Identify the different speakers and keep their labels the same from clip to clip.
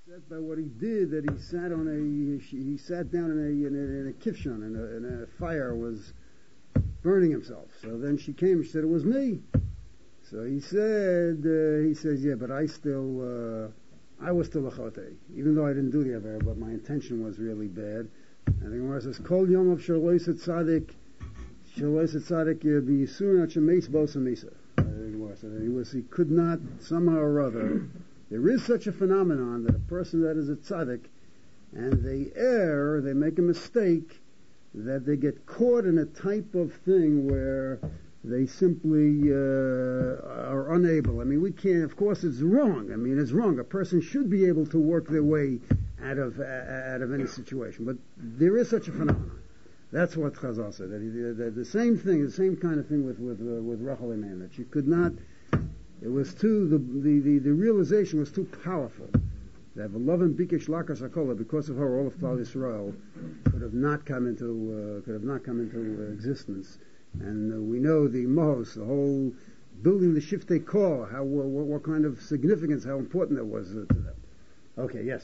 Speaker 1: upset by what he did, that he sat on he sat down in a kivshon, and a fire was burning himself. So then she came, she said, it was me. So he says, yeah, but I was still a chote, even though I didn't do the aver, but my intention was really bad. And the Gemara says, Kol yom of shalois tzaddik b'yisurin at shemeis bosa misa. He could not, somehow or other, there is such a phenomenon that a person that is a tzaddik, and they err, they make a mistake, that they get caught in a type of thing where they simply are unable. I mean, we can't, of course it's wrong. I mean, it's wrong. A person should be able to work their way out of any situation. But there is such a phenomenon. That's what Chazal said. That the same thing, the same kind of thing with Rachel Iman, that she could not, it was too, the realization was too powerful. That V'lovin Bikesh Lakas HaKolah, because of her, all of Klal Yisrael could have not come into existence. And we know the Mohos, the whole building the Shiftei Kor, what kind of significance, how important that was to them. Okay, yes.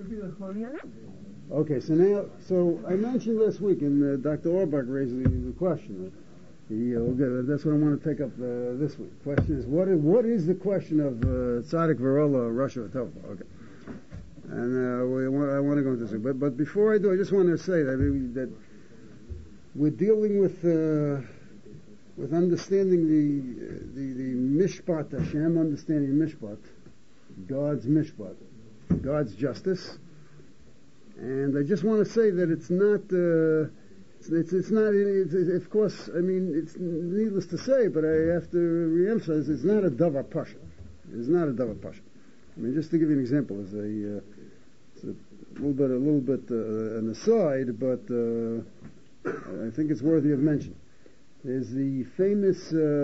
Speaker 1: Okay, so I mentioned last week, and Dr. Orbach raised the question. That's what I want to take up this week. The question is, what is the question of Tzaddik Verola, Russia Tova? Okay. And I want to go into this. But before I do, I just want to say that we're dealing with understanding the mishpat Hashem, understanding mishpat, God's mishpat, God's justice. And I just want to say that it's not. It's not. Of course, I mean, it's needless to say, but I have to re-emphasize: it's not a davar pasha. It's not a davar pasha. I mean, just to give you an example, it's a little bit an aside, but I think it's worthy of mention. There's the famous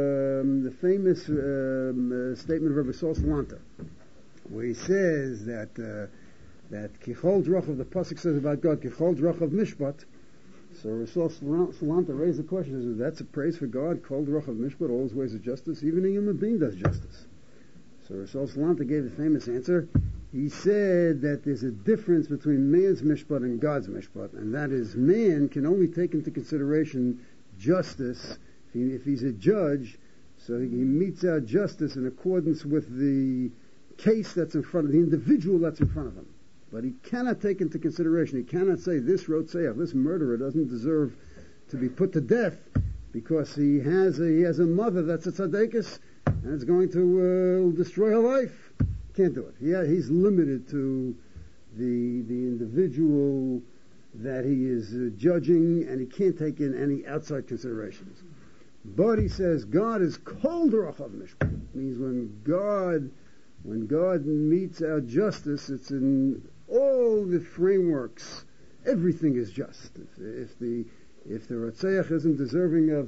Speaker 1: statement of Rabbi Sol Salanta, where he says that Kichol Drochav, the pasuk says about God, Kichol Drochav Mishpat. So Rasul Salanta raised the question: is that's a praise for God? Kol Drochav Mishpat, all his ways of justice. Even a human being does justice. So Rasul Salanta gave the famous answer. He said that there's a difference between man's mishpat and God's mishpat, and that is, man can only take into consideration justice if he's a judge, so he metes out justice in accordance with the case that's in front of the individual that's in front of him. But he cannot take into consideration, he cannot say this Rotzeach, this murderer doesn't deserve to be put to death because he has a mother that's a tzaddikus and it's going to destroy her life. Can't do it. He's limited to the individual that he is judging, and he can't take in any outside considerations. But he says God is kol d'rochav mishpat. Means when God meets our justice, it's in all the frameworks. Everything is just. If the Rotzeach isn't deserving of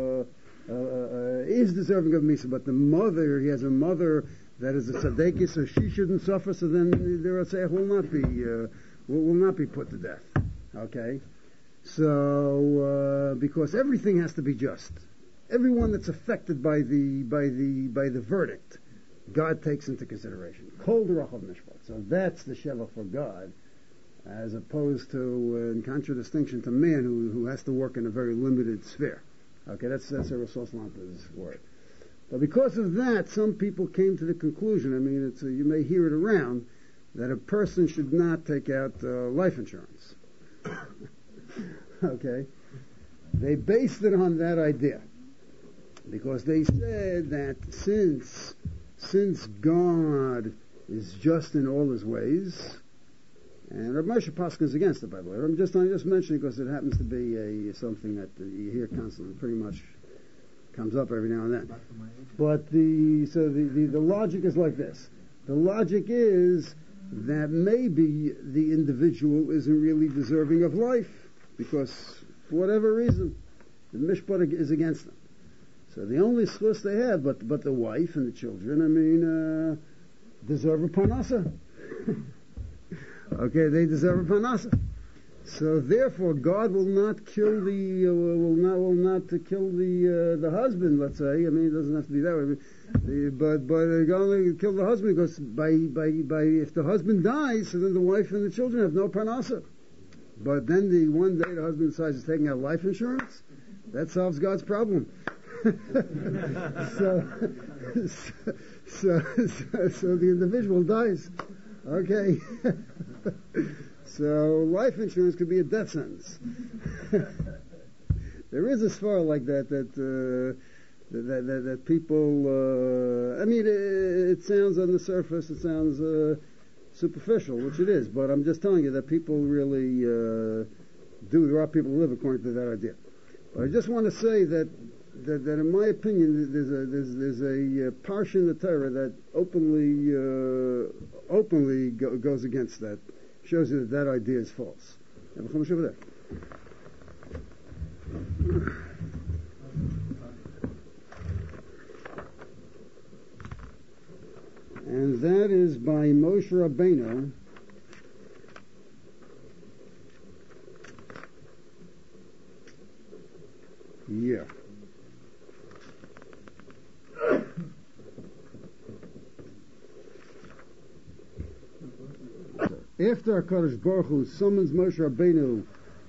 Speaker 1: Misa, but the mother, he has a mother that is a tzaddikus, so she shouldn't suffer. So then the Rotzeach will not be put to death. Okay, so because everything has to be just, everyone that's affected by the verdict, God takes into consideration. Kol d'rochav mishpat. So that's the shevach for God, as opposed to, in contradistinction to man, who has to work in a very limited sphere. Okay, that's a Rasul Salanta's word. But because of that, some people came to the conclusion, I mean, you may hear it around, that a person should not take out life insurance. Okay? They based it on that idea. Because they said that since God is just in all his ways, and Rav Moshe Paskins against it, by the way. I'm just mentioning because it happens to be something that you hear constantly, pretty much comes up every now and then. But the logic is like this. The logic is that maybe the individual isn't really deserving of life because, for whatever reason, the mishpat is against them. So the only schus they have, but the wife and the children, I mean, deserve a parnasa. Okay, they deserve a parnasa. So therefore, God will not kill the husband. Let's say. I mean, it doesn't have to be that way. But God will kill the husband because if the husband dies, so then the wife and the children have no parnasa. But then one day the husband decides he's taking out life insurance. That solves God's problem. so the individual dies. Okay. So life insurance could be a death sentence. There is a svara like that people. I mean, it sounds on the surface. It sounds superficial, which it is. But I'm just telling you that people really do. There are people who live according to that idea. But I just want to say that in my opinion, there's a parsha in the Torah that openly goes against that. Shows you that idea is false. Have a chumash over there. And that is by Moshe Rabbeinu. Yeah. After HaKadosh Baruch Hu summons Moshe Rabbeinu,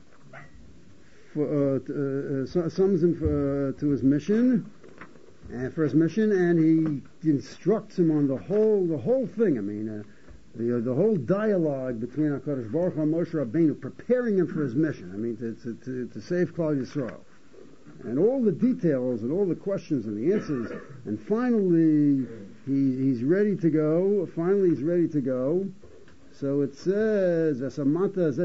Speaker 1: summons him to his mission, and he instructs him on the whole thing. I mean, the whole dialogue between HaKadosh Baruch Hu and Moshe Rabbeinu, preparing him for his mission. I mean, to save Klal Yisrael, and all the details and all the questions and the answers, and finally he's ready to go. So it says, so that's in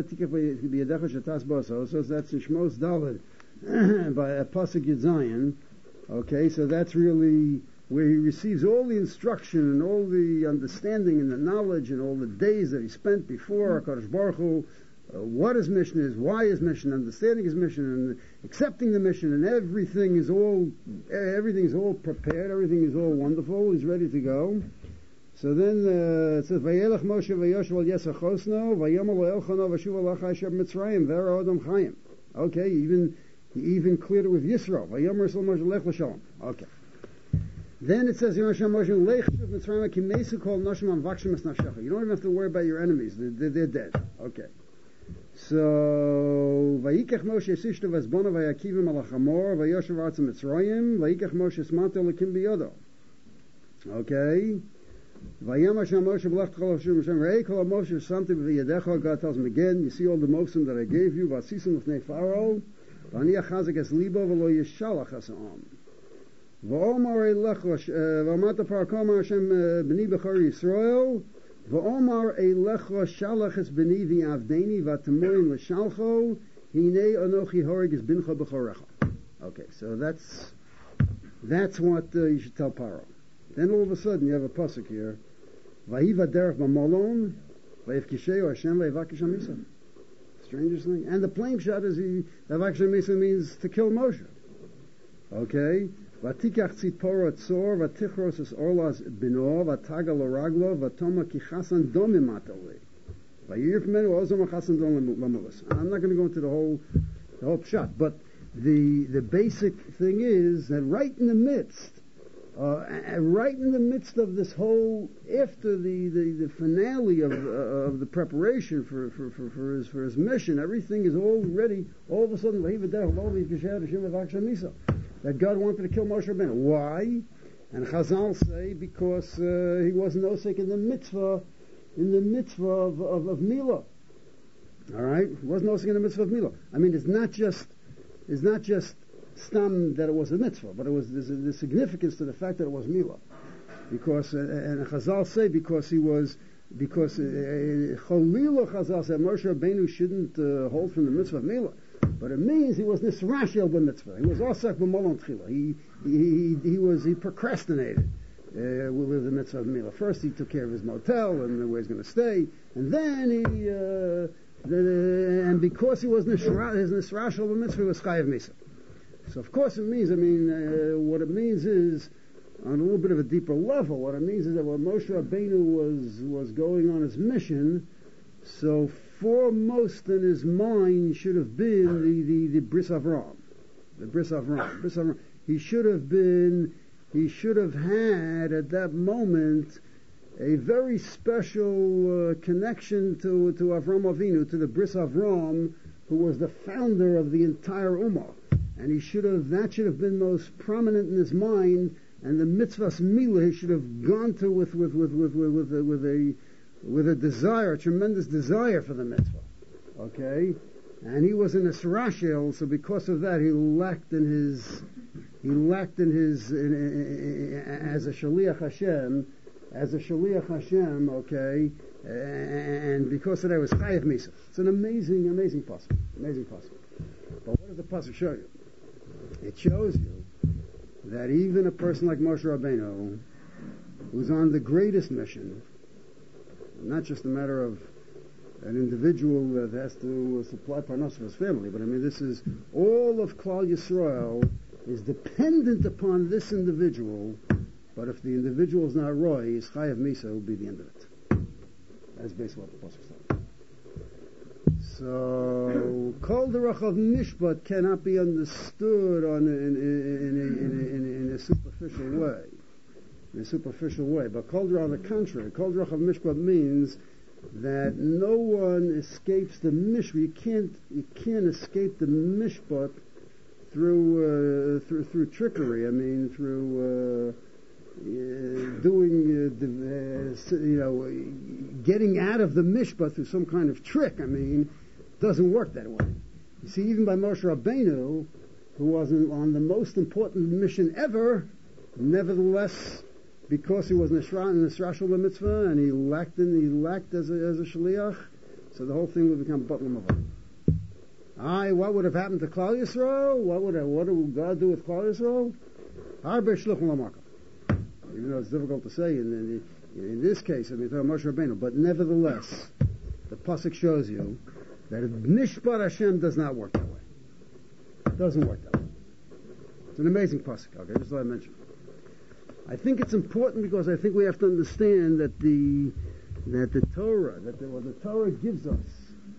Speaker 1: Shmos Daled by a Pasuk Yud Zayin. Okay, so that's really where he receives all the instruction and all the understanding and the knowledge and all the days that he spent before HaKadosh Baruch Hu, what his mission is, why his mission, understanding his mission, and accepting the mission, and everything is all prepared, everything is all wonderful, he's ready to go. So then it says, "Vayelech Moshe vayoshev al Yesachosno, vayomar lo Elchano vashuv alachai sheb Mitzrayim v'era Odom Chayim." Okay, he even cleared it with Yisro. Vayomar Yisrael Moshe lech l'shalom. Okay. Then it says, "Yomar Moshe lech shuv Mitzrayim ki mesu kol noshim am vakshim es nafshecha." You don't even have to worry about your enemies; they're dead. Okay. So vayikach Moshe sishto v'zbono vayakivim al hachamor vayoshev artz Mitzrayim vayikach Moshe smanto lekim biyodo. Okay. Vayam Hashem Moshe b'lech t'chol Hashem Hashem rei kol Moshe something v'yadecha. God tells him again, you see all the mosim that I gave you, v'asisim l'fnei Pharaoh, v'ani achazek es libo v'lo yishalach es ha'am. V'omar elechosh, v'amata parakoma Hashem b'ni b'chor Yisrael, v'omar elechosh shalach es b'ni v'avdeni v'atemorim l'shalcho, hinei anochi horig es bincha b'chorecha. Okay, so that's what you should tell Paro. Then all of a sudden you have a pasuk here, Vahiva derech b'malon, vayivkisheu Hashem vayvakish hamisa. Strangest thing. And the plain shot is vayvakish hamisa means to kill Moshe. Okay. Vatikach tzipora tzor, vatichros es orlas bino, vataga loraglo, vatoma kichasan domim atole. Vayirf menu ozom achasan domim lamulas. I'm not going to go into the whole shot, but the basic thing is that right in the midst of this whole, after the finale of the preparation for his mission, everything is all ready. All of a sudden, that God wanted to kill Moshe Rabbeinu. Why? And Chazal say because he wasn't osek in the mitzvah of Milah. All right, he wasn't osek in the mitzvah of Milah. I mean, it's not just stam that it was a mitzvah, but there's the significance to the fact that it was Milah, because and Chazal say because Cholila Chazal said Moshe Rabbeinu shouldn't hold from the mitzvah of Milah, but it means he was nisrashel b'mitzvah. He was osak b'malon tchila. He procrastinated with the mitzvah of Milah. First he took care of his motel and where he's going to stay, and then and because he was his nisrashel b'mitzvah, he was chayav misa. So of course it means, what it means is, on a little bit of a deeper level, what it means is that when Moshe Rabbeinu was going on his mission, So foremost in his mind should have been the Bris Avram. The Bris Avram. Bris Avram. He should have had at that moment a very special connection to Avram Avinu, to the Bris Avram, who was the founder of the entire Ummah. And that should have been most prominent in his mind, and the mitzvahs milah he should have gone to with a desire, a tremendous desire for the mitzvah. Okay? And he was an Israshel, so because of that he lacked in his as a Shaliach Hashem, okay, and because of that it was Chayav Misa. It's an amazing pasuk. But what does the pasuk show you? It shows you that even a person like Moshe Rabbeinu, who's on the greatest mission, not just a matter of an individual that has to supply parnasa for his family, but I mean this is all of Klal Yisrael is dependent upon this individual, but if the individual is not roy, his Chayav Misa will be the end of it. That's basically what the pasuk says. So, Kol Derech of Mishpat cannot be understood in a superficial way. But Kol Derech, on the contrary, Kol Derech of Mishpat means that no one escapes the mishpat. You can't escape the mishpat through trickery. I mean, through getting out of the mishpat through some kind of trick. I mean, doesn't work that way. You see, even by Moshe Rabbeinu, who was on the most important mission ever, nevertheless, because he was in Nisrashal mitzvah and he lacked as a shaliach, so the whole thing would become batlam avodah. What would have happened to Klal Yisrael? What would God do with Klal Yisrael? Harbe shluchim lamakam. Even though it's difficult to say in this case, I mean, Moshe Rabbeinu, but nevertheless, the pasuk shows you that Mishpat Hashem does not work that way. It doesn't work that way. It's an amazing pasuk. Okay, just what I mentioned. I think it's important because I think we have to understand that the Torah, what the Torah gives us,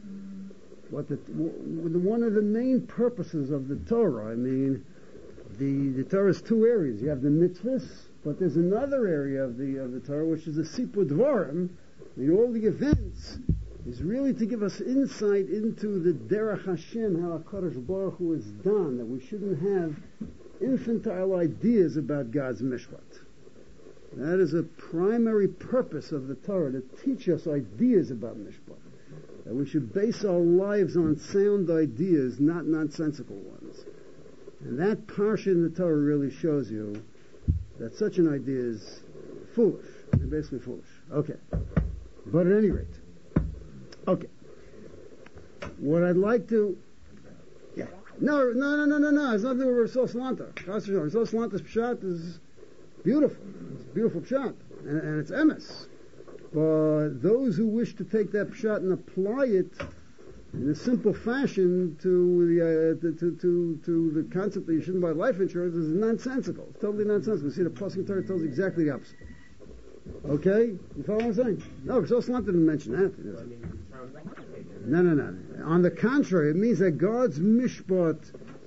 Speaker 1: one of the main purposes of the Torah. I mean, the Torah is two areas. You have the mitzvahs, but there's another area of the Torah which is the Sipur Dvarim. I mean, all the events is really to give us insight into the Derech Hashem, how HaKadosh Baruch Hu is done, that we shouldn't have infantile ideas about God's mishpat. That is a primary purpose of the Torah, to teach us ideas about mishpat. That we should base our lives on sound ideas, not nonsensical ones. And that parsha in the Torah really shows you that such an idea is foolish. Basically foolish. Okay. But at any rate. Okay. What I'd like to... Yeah. No. It's nothing to do with Rasul Salanta. Rasul Salanta's pshat is beautiful. It's a beautiful pshat. And it's emes. But those who wish to take that pshat and apply it in a simple fashion to the concept that you shouldn't buy life insurance is nonsensical. It's totally nonsensical. You see, the Pasuk Torah tells exactly the opposite. Okay? You follow what I'm saying? No, Rasul Salanta didn't mention that. No. On the contrary, it means that God's mishpat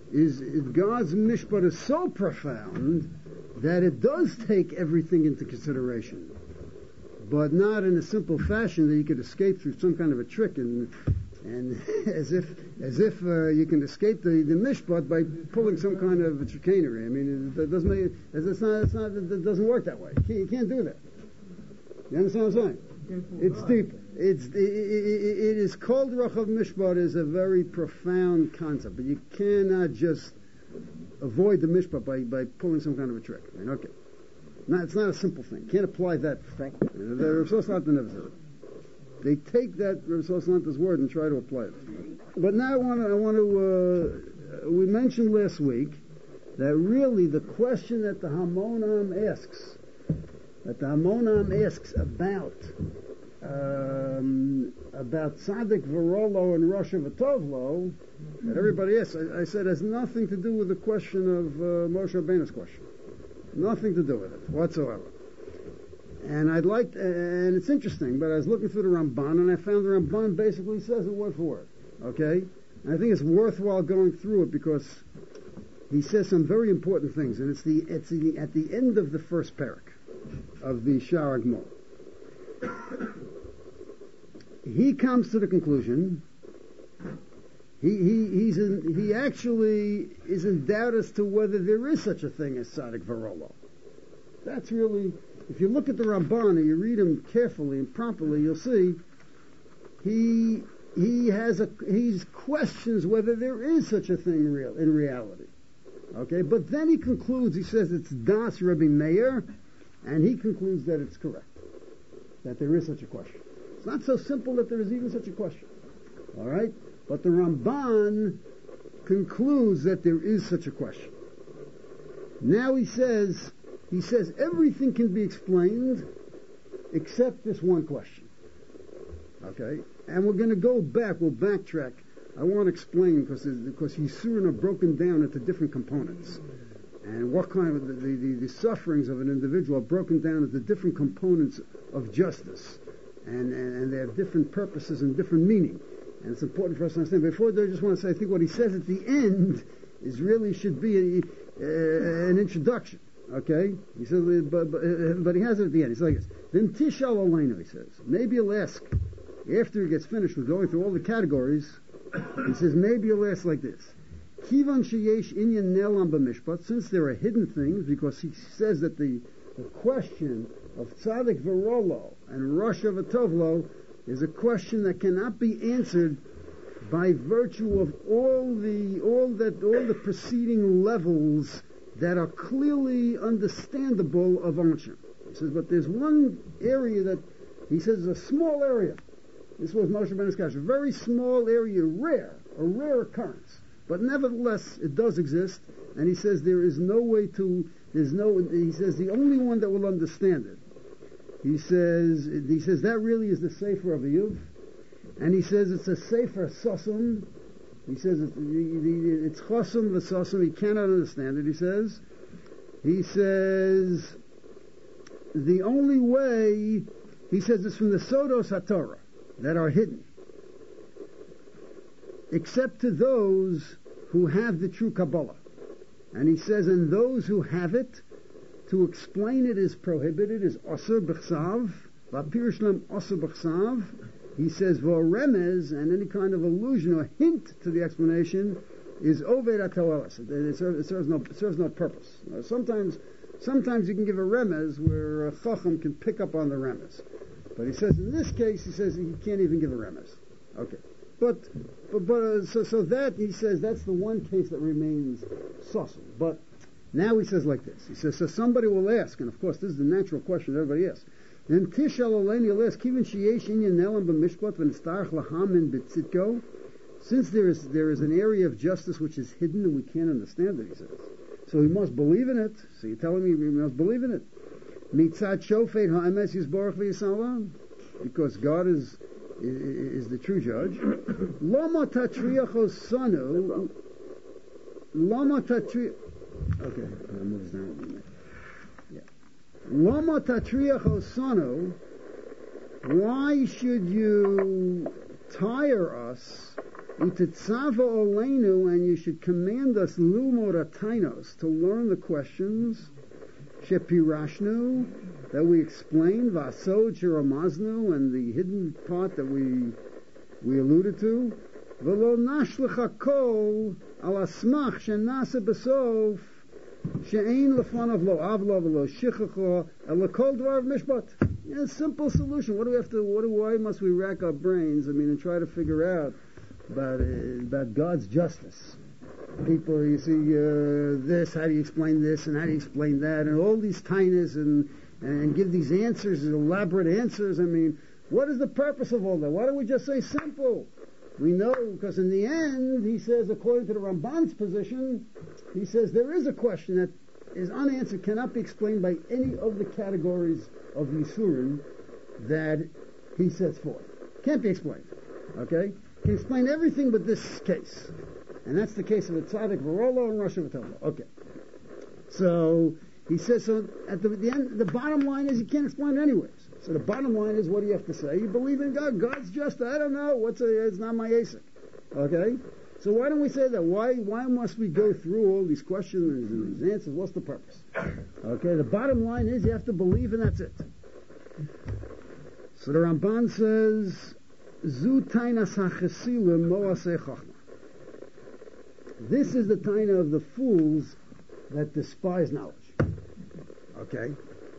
Speaker 1: is so profound that it does take everything into consideration, but not in a simple fashion that you could escape through some kind of a trick and as if you can escape the mishpat by pulling some kind of chicanery. I mean, it doesn't work that way. You can't do that. You understand what I'm saying? It's deeper. It is called Rachav Mishpat is a very profound concept, but you cannot just avoid the mishpat by pulling some kind of a trick. I mean, okay. No, it's not a simple thing. You can't apply that. The Rav Salanta never said it. They take that Rav Salanta's word and try to apply it. But now I want to we mentioned last week that really the question that the Hamonam asks about Tzaddik V'Rolo and Rosh V'Tovlo, that everybody asks, I said has nothing to do with the question of Moshe Rabbeinu's question. Nothing to do with it whatsoever. And and it's interesting, but I was looking through the Ramban, and I found the Ramban basically says it word for word. Okay? And I think it's worthwhile going through it because he says some very important things, and it's at the end of the first parak of the Sha'ar Gemara. He comes to the conclusion. He actually is in doubt as to whether there is such a thing as Tzadik Varolo. That's really, if you look at the Ramban and you read him carefully and properly, you'll see he questions whether there is such a thing in reality. Okay, but then he concludes. He says it's Das Rabbi Meir, and he concludes that it's correct, that there is such a question. It's not so simple that there is even such a question. All right. But the Ramban concludes that there is such a question. Now he says everything can be explained except this one question. Okay? And we're going to go back, we'll backtrack. I want to explain because Yisurin are broken down into different components. And what kind of the sufferings of an individual are broken down into different components of justice. And they have different purposes and different meaning. And it's important for us to understand. Before I just want to say, I think what he says at the end should be an introduction. Okay? He says, but he has it at the end. He's like this. Then Tishal Aleinu, he says. Maybe you'll ask, after he gets finished with going through all the categories, he says, maybe you'll ask like this. Kivan sheyesh inyan ne'elam b'mishpat, since there are hidden things, because he says that the question of Tzadik V'Rolo and Rosh V'Tovlo is a question that cannot be answered by virtue of all the preceding levels that are clearly understandable of Anshem. He says, but there's one area that he says is a small area. This was Moshe Rabbeinu's kasha, a very small area, a rare occurrence, but nevertheless it does exist. And he says he says the only one that will understand it. He says that really is the Sefer of Iyuv, and he says it's a Sefer Sosum. He says it's Chosum v'Sosum. He cannot understand it. He says the only way. He says it's from the Sodos HaTorah that are hidden, except to those who have the true Kabbalah. And he says, and those who have it, to explain it is prohibited, is Osir B'chsav, V'apirishlam Osir B'chsav. He says, V'oremez, and any kind of allusion or hint to the explanation is Oved HaToelas. It serves no purpose. Sometimes you can give a remez where a Chacham can pick up on the remez. But he says, in this case, he says he can't even give a remez. Okay. So that, he says, that's the one case that remains saucy. But now he says like this. He says, so somebody will ask, and of course this is the natural question that everybody asks. Then Tishal Aleinu, you'll ask, Kivin sheyesh inyan ne'elam b'mishpat v'nistarach lahamin b'tzitko, since there is an area of justice which is hidden and we can't understand it, he says. So we must believe in it. So you're telling me we must believe in it. Mitzad shofet ha'emes yisborach v'yisalam, because God is the true judge. Lama tatriach osanu. Lama tatriach. Okay, I'll move this down. Yeah. Lama tatriach osanu. Why should you tire us? Utitzava oleinu, and you should command us lumod atainos, to learn the questions. Shepirashnu, that we explained, Vasod Shiramaznu, and the hidden part that we alluded to. V'lo nashlecha kol al asmach shenase besof she'ein lefanav lo avlo v'lo shichacho el kol dvar mishpat. Yeah, simple solution. Why must we rack our brains? And try to figure out about God's justice. People, you see, this, how do you explain this, and how do you explain that, and all these tinies, and give these answers, elaborate answers. What is the purpose of all that? Why don't we just say simple? We know, because in the end, he says, according to the Ramban's position, he says there is a question that is unanswered, cannot be explained by any of the categories of Yisurin that he sets forth. Can't be explained. Okay? Can explain everything but this case. And that's the case of a Tzadik V'Rolo and Rosh V'Tovlo. Okay. So He says, so at the end, the bottom line is you can't explain it anyways. So the bottom line is, what do you have to say? You believe in God. God's just, I don't know, it's not my ASIC. Okay? So why don't we say that? Why must we go through all these questions and these answers? What's the purpose? Okay, the bottom line is you have to believe and that's it. So the Ramban says, Zu tainas hachesilim moasei chachma. This is the taina of the fools that despise knowledge. Okay?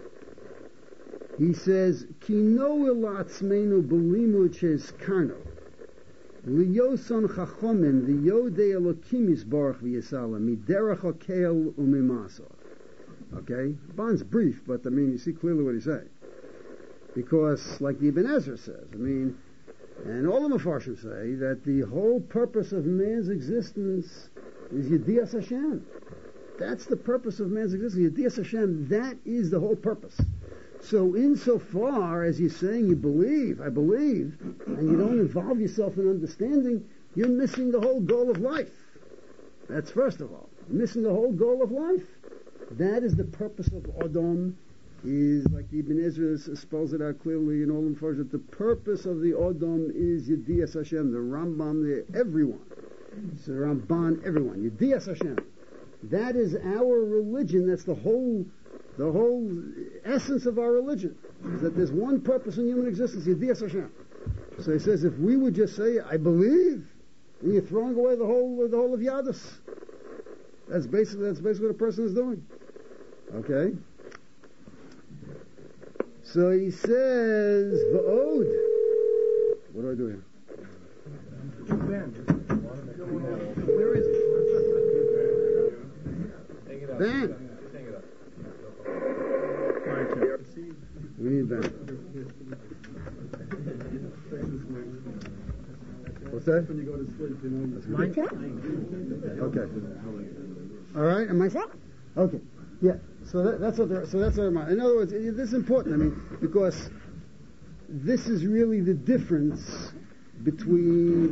Speaker 1: He says, Ki no ilatzmenu belimud shezkarno liyoson chachomim v'yodei elokim yisbarach v'yisala miderach hakel u'mimasor. Okay? Ramban's brief, but you see clearly what he's saying. Because, like the Ibn Ezra says, and all the Mefarshim say, that the whole purpose of man's existence is Yedias Hashem. That's the purpose of man's existence. Yedias Hashem, that is the whole purpose. So insofar as you're saying you believe, I believe, and you don't involve yourself in understanding, you're missing the whole goal of life. That's first of all. You're missing the whole goal of life. That is the purpose of Adam, is like the Ibn Ezra spells it out clearly in all the Mefarshim. The purpose of the Adam is Yedias Hashem. The Rambam, everyone. So the Ramban, everyone. Yedias Hashem. That is our religion. That's the whole essence of our religion. Is that there's one purpose in human existence, Yedias Hashem. So he says, if we would just say, I believe, and you're throwing away the whole of Yadus. That's basically what a person is doing. Okay? So he says, V'od. What do I do here? Where is it? Ben. We need Ben. What's that? When you go to sleep, mine? Okay. All right. Am I set? Okay. Yeah. So that's what. In other words, this is important. Because this is really the difference between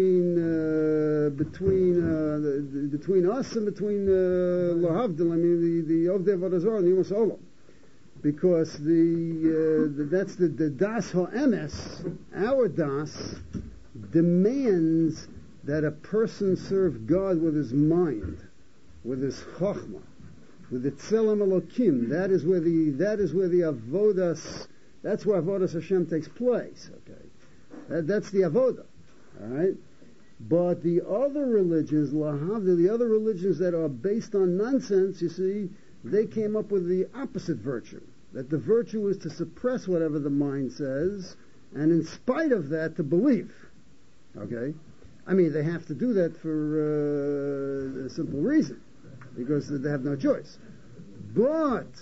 Speaker 1: us and between Lahavdil. The Ovdei Avodah Zarah and the Yom Solo. Because that's the Das HaEmes, our Das, demands that a person serve God with his mind, with his Chochmah, with the Tzelem Elokim. That is where the Avodas, that's where Avodas Hashem takes place. Okay, that's the Avodah. All right, but the other religions, Lahavdil, the other religions that are based on nonsense, you see, they came up with the opposite virtue. That the virtue is to suppress whatever the mind says, and in spite of that, to believe. Okay? They have to do that for a simple reason, because they have no choice. But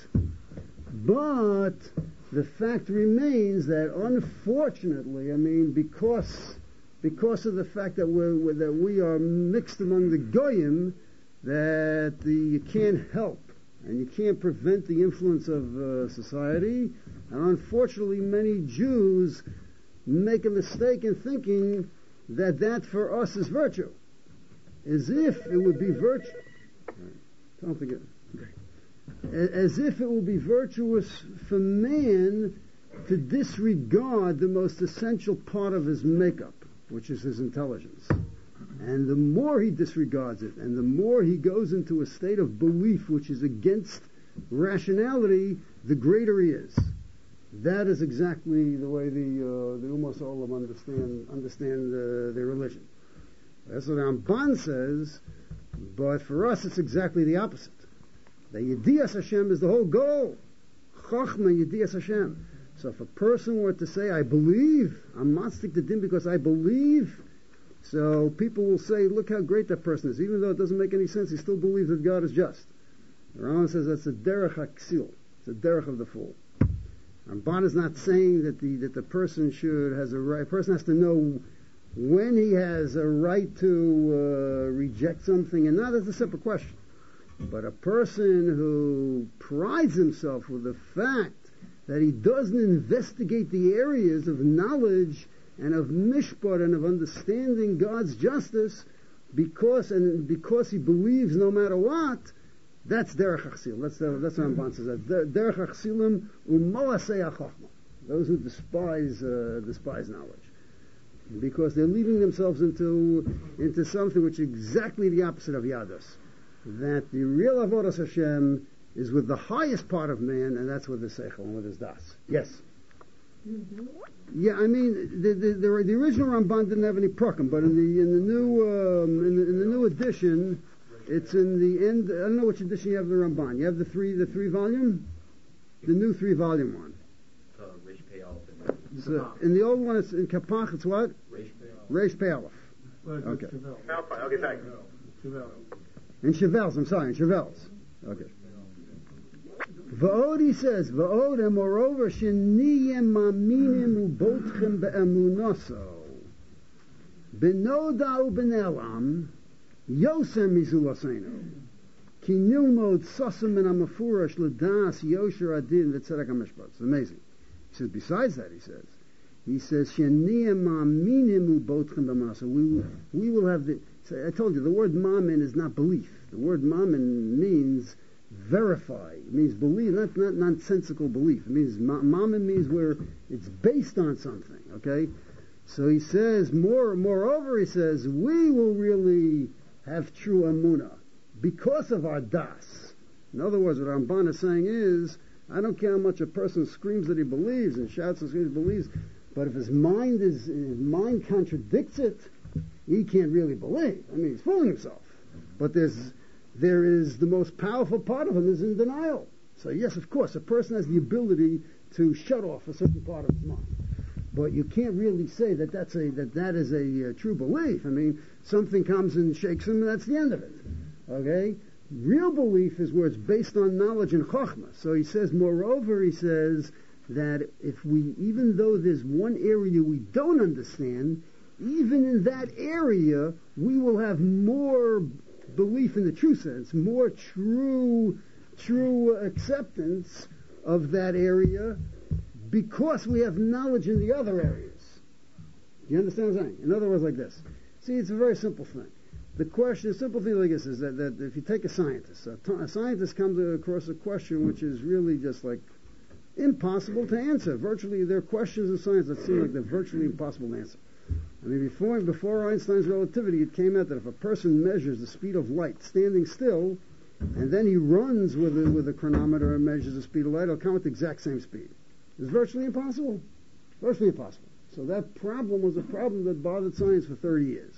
Speaker 1: the fact remains that, unfortunately, because of the fact that we are mixed among the goyim, that you can't help. And you can't prevent the influence of society. And unfortunately, many Jews make a mistake in thinking that for us is virtue. As if it would be virtue. Don't forget. As if it would be virtuous for man to disregard the most essential part of his makeup, which is his intelligence. And the more he disregards it, and the more he goes into a state of belief which is against rationality, the greater he is. That is exactly the way the Umos Olam understand their religion. That's what Ramban says, but for us it's exactly the opposite. The Yedias Hashem is the whole goal. Chachma Yedias Hashem. So if a person were to say, I believe, I'm mastik the din because I believe, so people will say, look how great that person is. Even though it doesn't make any sense, he still believes that God is just. The Rambam says that's a derech haksil. It's a derech of the fool. Ramban is not saying that the person has a right. A person has to know when he has a right to reject something, and not as a separate question. But a person who prides himself with the fact that he doesn't investigate the areas of knowledge and of mishpat and of understanding God's justice because he believes no matter what, That's derech achsil. That's what Ramban says. Derech achsilim u'moasei hachachma. Those who despise knowledge, because they're leading themselves into something which is exactly the opposite of Yadus. That the real avodas Hashem is with the highest part of man, and that's with the seichel and with his das. Yes. Yeah, I mean the original Ramban didn't have any prakim, but in the new edition, it's in the end. I don't know which edition you have of the Ramban. You have the three volume, the new 3-volume one. So in the old one, it's in Kapach. It's what? Reish Pei Aleph. Okay.
Speaker 2: Okay, thanks.
Speaker 1: In Chevelles, I'm sorry, in Chevelles. Okay. Va'od, he says, Va'od, and moreover, Sheniyem maminim ubotchem be'emunaso, benoda u'benelam, yoser mizulasenu, ki nilmod sosem and amafurash l'das yosher adin v'tzedek ha'mishpat. It's amazing. He says, besides that, he says, Sheniyem maminim ubotchem be'emunaso. We will have the, I told you, the word mamin is not belief. The word mamin means verify. It means believe, not nonsensical belief. It means mamin means where it's based on something. Okay, so he says moreover, he says we will really have true emunah because of our das. In other words, what Ramban is saying is, I don't care how much a person screams that he believes and shouts and screams he believes, but if his mind contradicts it, he can't really believe. I mean, he's fooling himself. But there is the most powerful part of him is in denial. So yes, of course, a person has the ability to shut off a certain part of his mind. But you can't really say that that is a true belief. I mean, something comes and shakes him, and that's the end of it. Okay? Real belief is where it's based on knowledge and chokhmah. So he says, moreover, he says that even though there's one area we don't understand, even in that area, we will have more belief in the true sense, more true acceptance of that area, because we have knowledge in the other areas. You understand what I'm saying? In other words, like this. See, it's a very simple thing. The simple thing like this is that if you take a scientist comes across a question which is really just like impossible to answer. Virtually, there are questions in science that seem like they're virtually impossible to answer. I mean, before Einstein's relativity, it came out that if a person measures the speed of light standing still, and then he runs with a chronometer and measures the speed of light, it'll come at the exact same speed. It's virtually impossible. Virtually impossible. So that problem was a problem that bothered science for 30 years.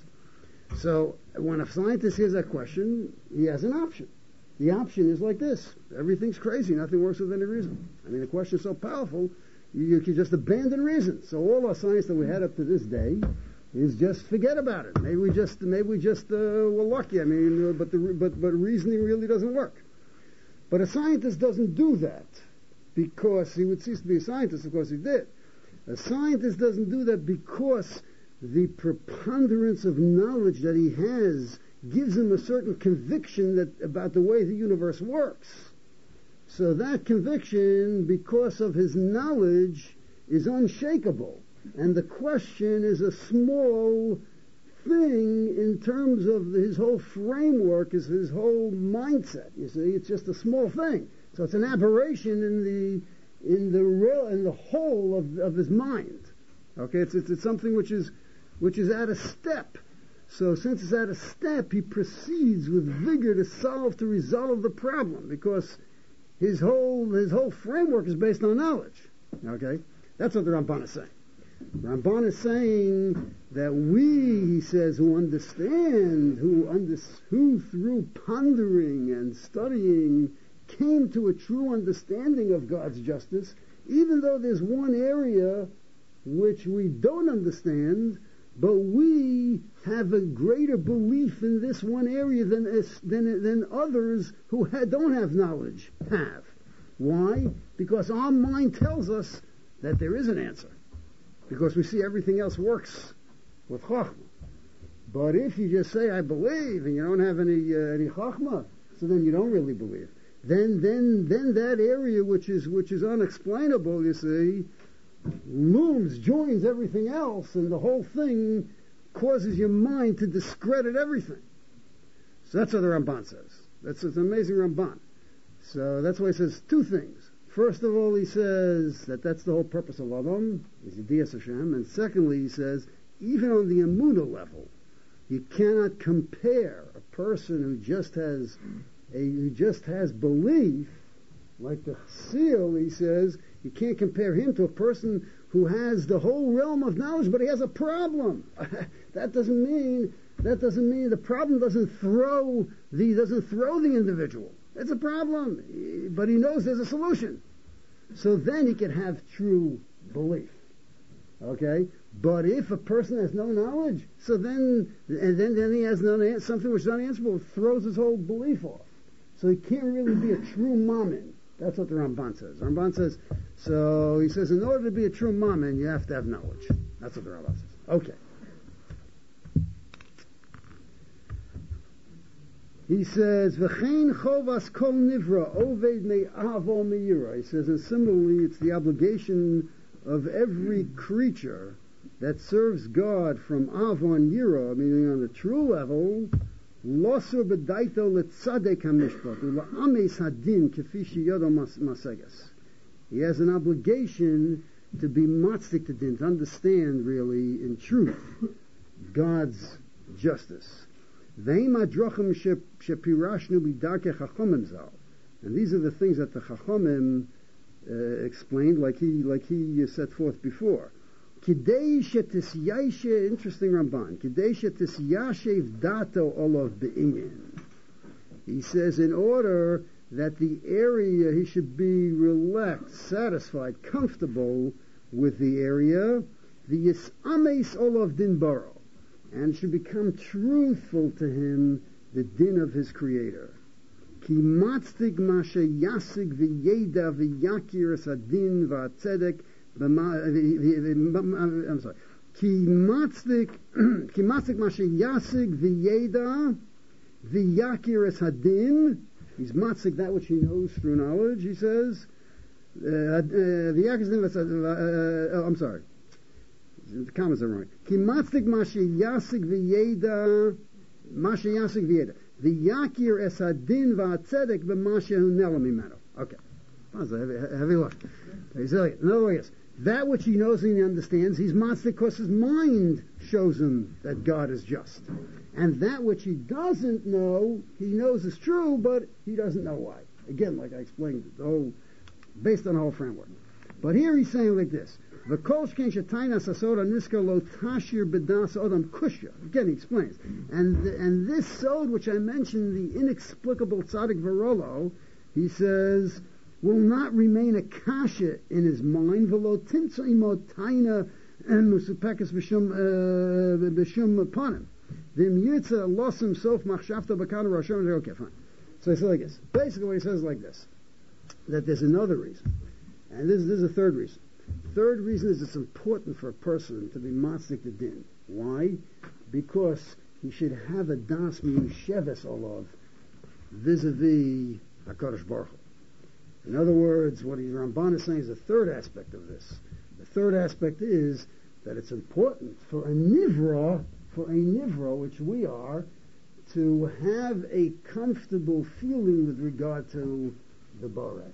Speaker 1: So when a scientist hears that question, he has an option. The option is like this. Everything's crazy. Nothing works with any reason. I mean, the question is so powerful, you can just abandon reason. So all our science that we had up to this day is just forget about it. Maybe we just were lucky. I mean, but reasoning really doesn't work. But a scientist doesn't do that because he would cease to be a scientist. Of course, he did. A scientist doesn't do that because the preponderance of knowledge that he has gives him a certain conviction about the way the universe works. So that conviction, because of his knowledge, is unshakable. And the question is a small thing in terms of his whole framework, is his whole mindset. You see, it's just a small thing. So it's an aberration in the whole of his mind. Okay, it's something which is at a step. So since it's at a step, he proceeds with vigor to resolve the problem, because his whole framework is based on knowledge. Okay, that's what the Ramban is saying. Ramban is saying that we, he says, who understand, who through pondering and studying came to a true understanding of God's justice, even though there's one area which we don't understand, but we have a greater belief in this one area than others who don't have knowledge have. Why? Because our mind tells us that there is an answer. Because we see everything else works with Chachma. But if you just say, I believe, and you don't have any Chachma, so then you don't really believe. Then that area which is unexplainable, you see, joins everything else, and the whole thing causes your mind to discredit everything. So that's what the Ramban says. That's an amazing Ramban. So that's why he says two things. First of all, he says that that's the whole purpose of Adam, is Yedias Hashem. And secondly, he says, even on the Emunah level, you cannot compare a person who just has belief, like the Chassil, he says, you can't compare him to a person who has the whole realm of knowledge, but he has a problem. That doesn't mean the problem doesn't throw the individual. It's a problem, but he knows there's a solution. So then he can have true belief. Okay? But if a person has no knowledge, so then he has something which is unanswerable, throws his whole belief off. So he can't really be a true mammon. That's what the Ramban says. The Ramban says, so he says, in order to be a true mammon, you have to have knowledge. That's what the Ramban says. Okay. He says, "V'chein chovas kol nivra oved me'avo me'yira." He says, and similarly, it's the obligation of every creature that serves God from avon yira, meaning on the true level, losur b'daito letzadek hamishpat u'la'ames hadin kefi sheyodo masegas. He has an obligation to be matzik to din, to understand really in truth God's justice. And these are the things that the Chachamim explained, like he set forth before. Interesting Ramban. He says, in order that the area, he should be relaxed, satisfied, comfortable with the area, the Yisames Olav Din Baro, and should become truthful to him, the din of his creator. Ki matzdig mashe yasig v'yeda v'yakir sadin v'atzedek. I'm sorry. Ki matzdig mashe yasig v'yeda v'yakir sadin. He's matzdig that which he knows through knowledge. He says, I'm sorry. The comments are wrong. Ki matzdik mashe yasig v'yeda v'yakir esadin v'atzedek b'mashe hu nela mimeno. Okay. That's a heavy look. In other words, that which he knows and he understands, he's matzdik because his mind shows him that God is just. And that which he doesn't know, he knows is true, but he doesn't know why. Again, like I explained, based on the whole framework. But here he's saying like this. Again, he explains. And this sod which I mentioned, the inexplicable tzaddik v'rolo, he says, will not remain a kasha in his mind. V'lo timtzo imo taina musupekes b'shum panim. V'im yirtza losim sof machshavta b'kana rashon. Okay, fine. So he says like this. Basically what he says is like this. That there's another reason. And this is a third reason. Third reason is it's important for a person to be matzik the din. Why? Because he should have a das miyusheves olav vis-a-vis HaKadosh Baruch Hu. In other words, what Ramban is saying is the third aspect of this. The third aspect is that it's important for a nivra, which we are, to have a comfortable feeling with regard to the Borei.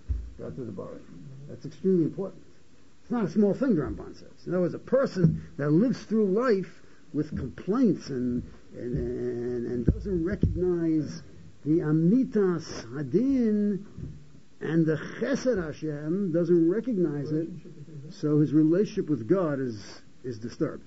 Speaker 1: That's extremely important. It's not a small thing, the Ramban says. In other words, a person that lives through life with complaints and doesn't recognize the Amitas Hadin and the Chesed Hashem, doesn't recognize it, so his relationship with God is disturbed.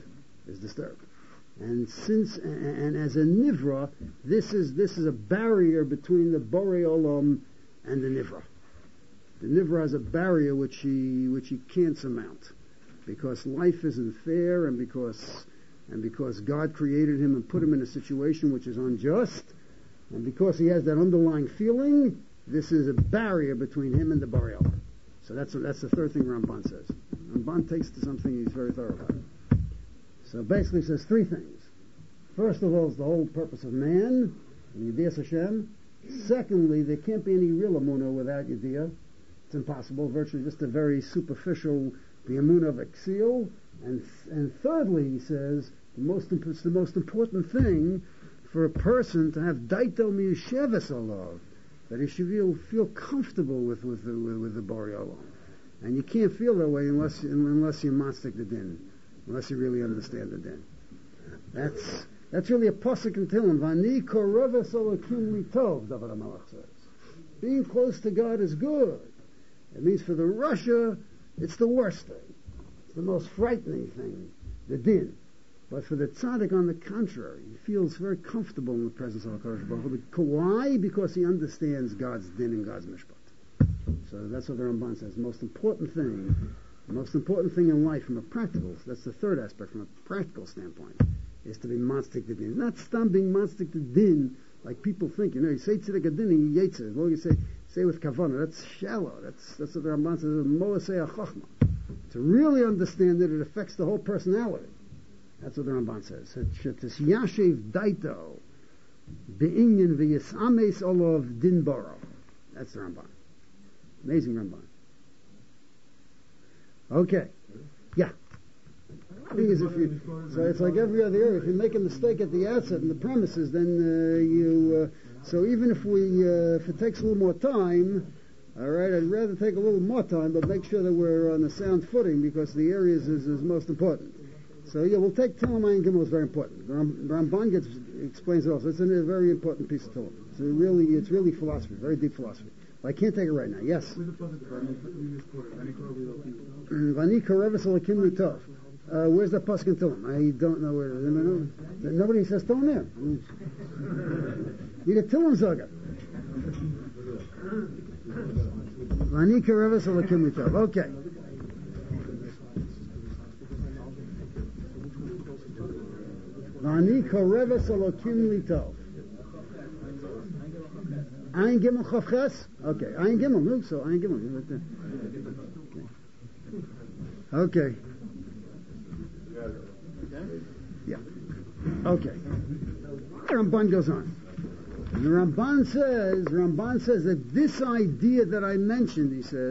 Speaker 1: And as a Nivra, this is a barrier between the Borei Olam and the Nivra. The Nivra has a barrier which he can't surmount, because life isn't fair, and because God created him and put him in a situation which is unjust, and because he has that underlying feeling, this is a barrier between him and the Borei Olam. So that's the third thing Ramban says. Ramban takes to something he's very thorough about. So basically he says three things. First of all is the whole purpose of man, Yedias Hashem. Secondly, there can't be any real emunah without Yediah. It's impossible, virtually just a very superficial, the emunah of Exil. And thirdly, he says, it's the most important thing for a person to have daito miyusheves alav, that he should feel comfortable with the Borei Olam. And you can't feel that way unless you mastik the din, unless you really understand the din. That's really a pasuk in Tehillim. Vani koreves olakim litov, David HaMelech says. Being close to God is good. It means for the Russia, it's the worst thing. It's the most frightening thing, the din. But for the tzaddik, on the contrary, he feels very comfortable in the presence of HaKadosh Baruch Hu. Why? Because he understands God's din and God's mishpat. So that's what the Ramban says. The most important thing in life from a practical, that's the third aspect from a practical standpoint, is to be matzdik the din. Not stop being matzdik the din like people think. You say tzedek adin and you yetzer. Well, you say with kavanah. That's shallow. That's what the Ramban says. Moasei hachma. To really understand it, it affects the whole personality. That's what the Ramban says. Shetis yashev daito be'inyan v'yisames olav din baro. That's the Ramban. Amazing Ramban. Okay. Yeah. Thing is, so it's like every other area. If you make a mistake at the outset in the premises, then so even if it takes a little more time, all right, I'd rather take a little more time, but make sure that we're on a sound footing because the areas is most important. So yeah, we'll take Tehillim Ayin Gimel is very important. The Ramban explains it also. It's a very important piece of Tehillim. It's really philosophy, very deep philosophy. But I can't take it right now. Yes. Vani koreves olakim litov. Where's the pasuk in Tehillim? I don't know where it is. Nobody says Tehillim there. Need a Tehillim zaga. Vani koreves olakim litov. Okay. Vani koreves olakim litov. Ayin Gimel Chav Ches? Okay. Ayin Gimel. No, so Ayin Gimel. Right there. Okay. Yeah. Okay. The Ramban goes on. The Ramban says that this idea that I mentioned,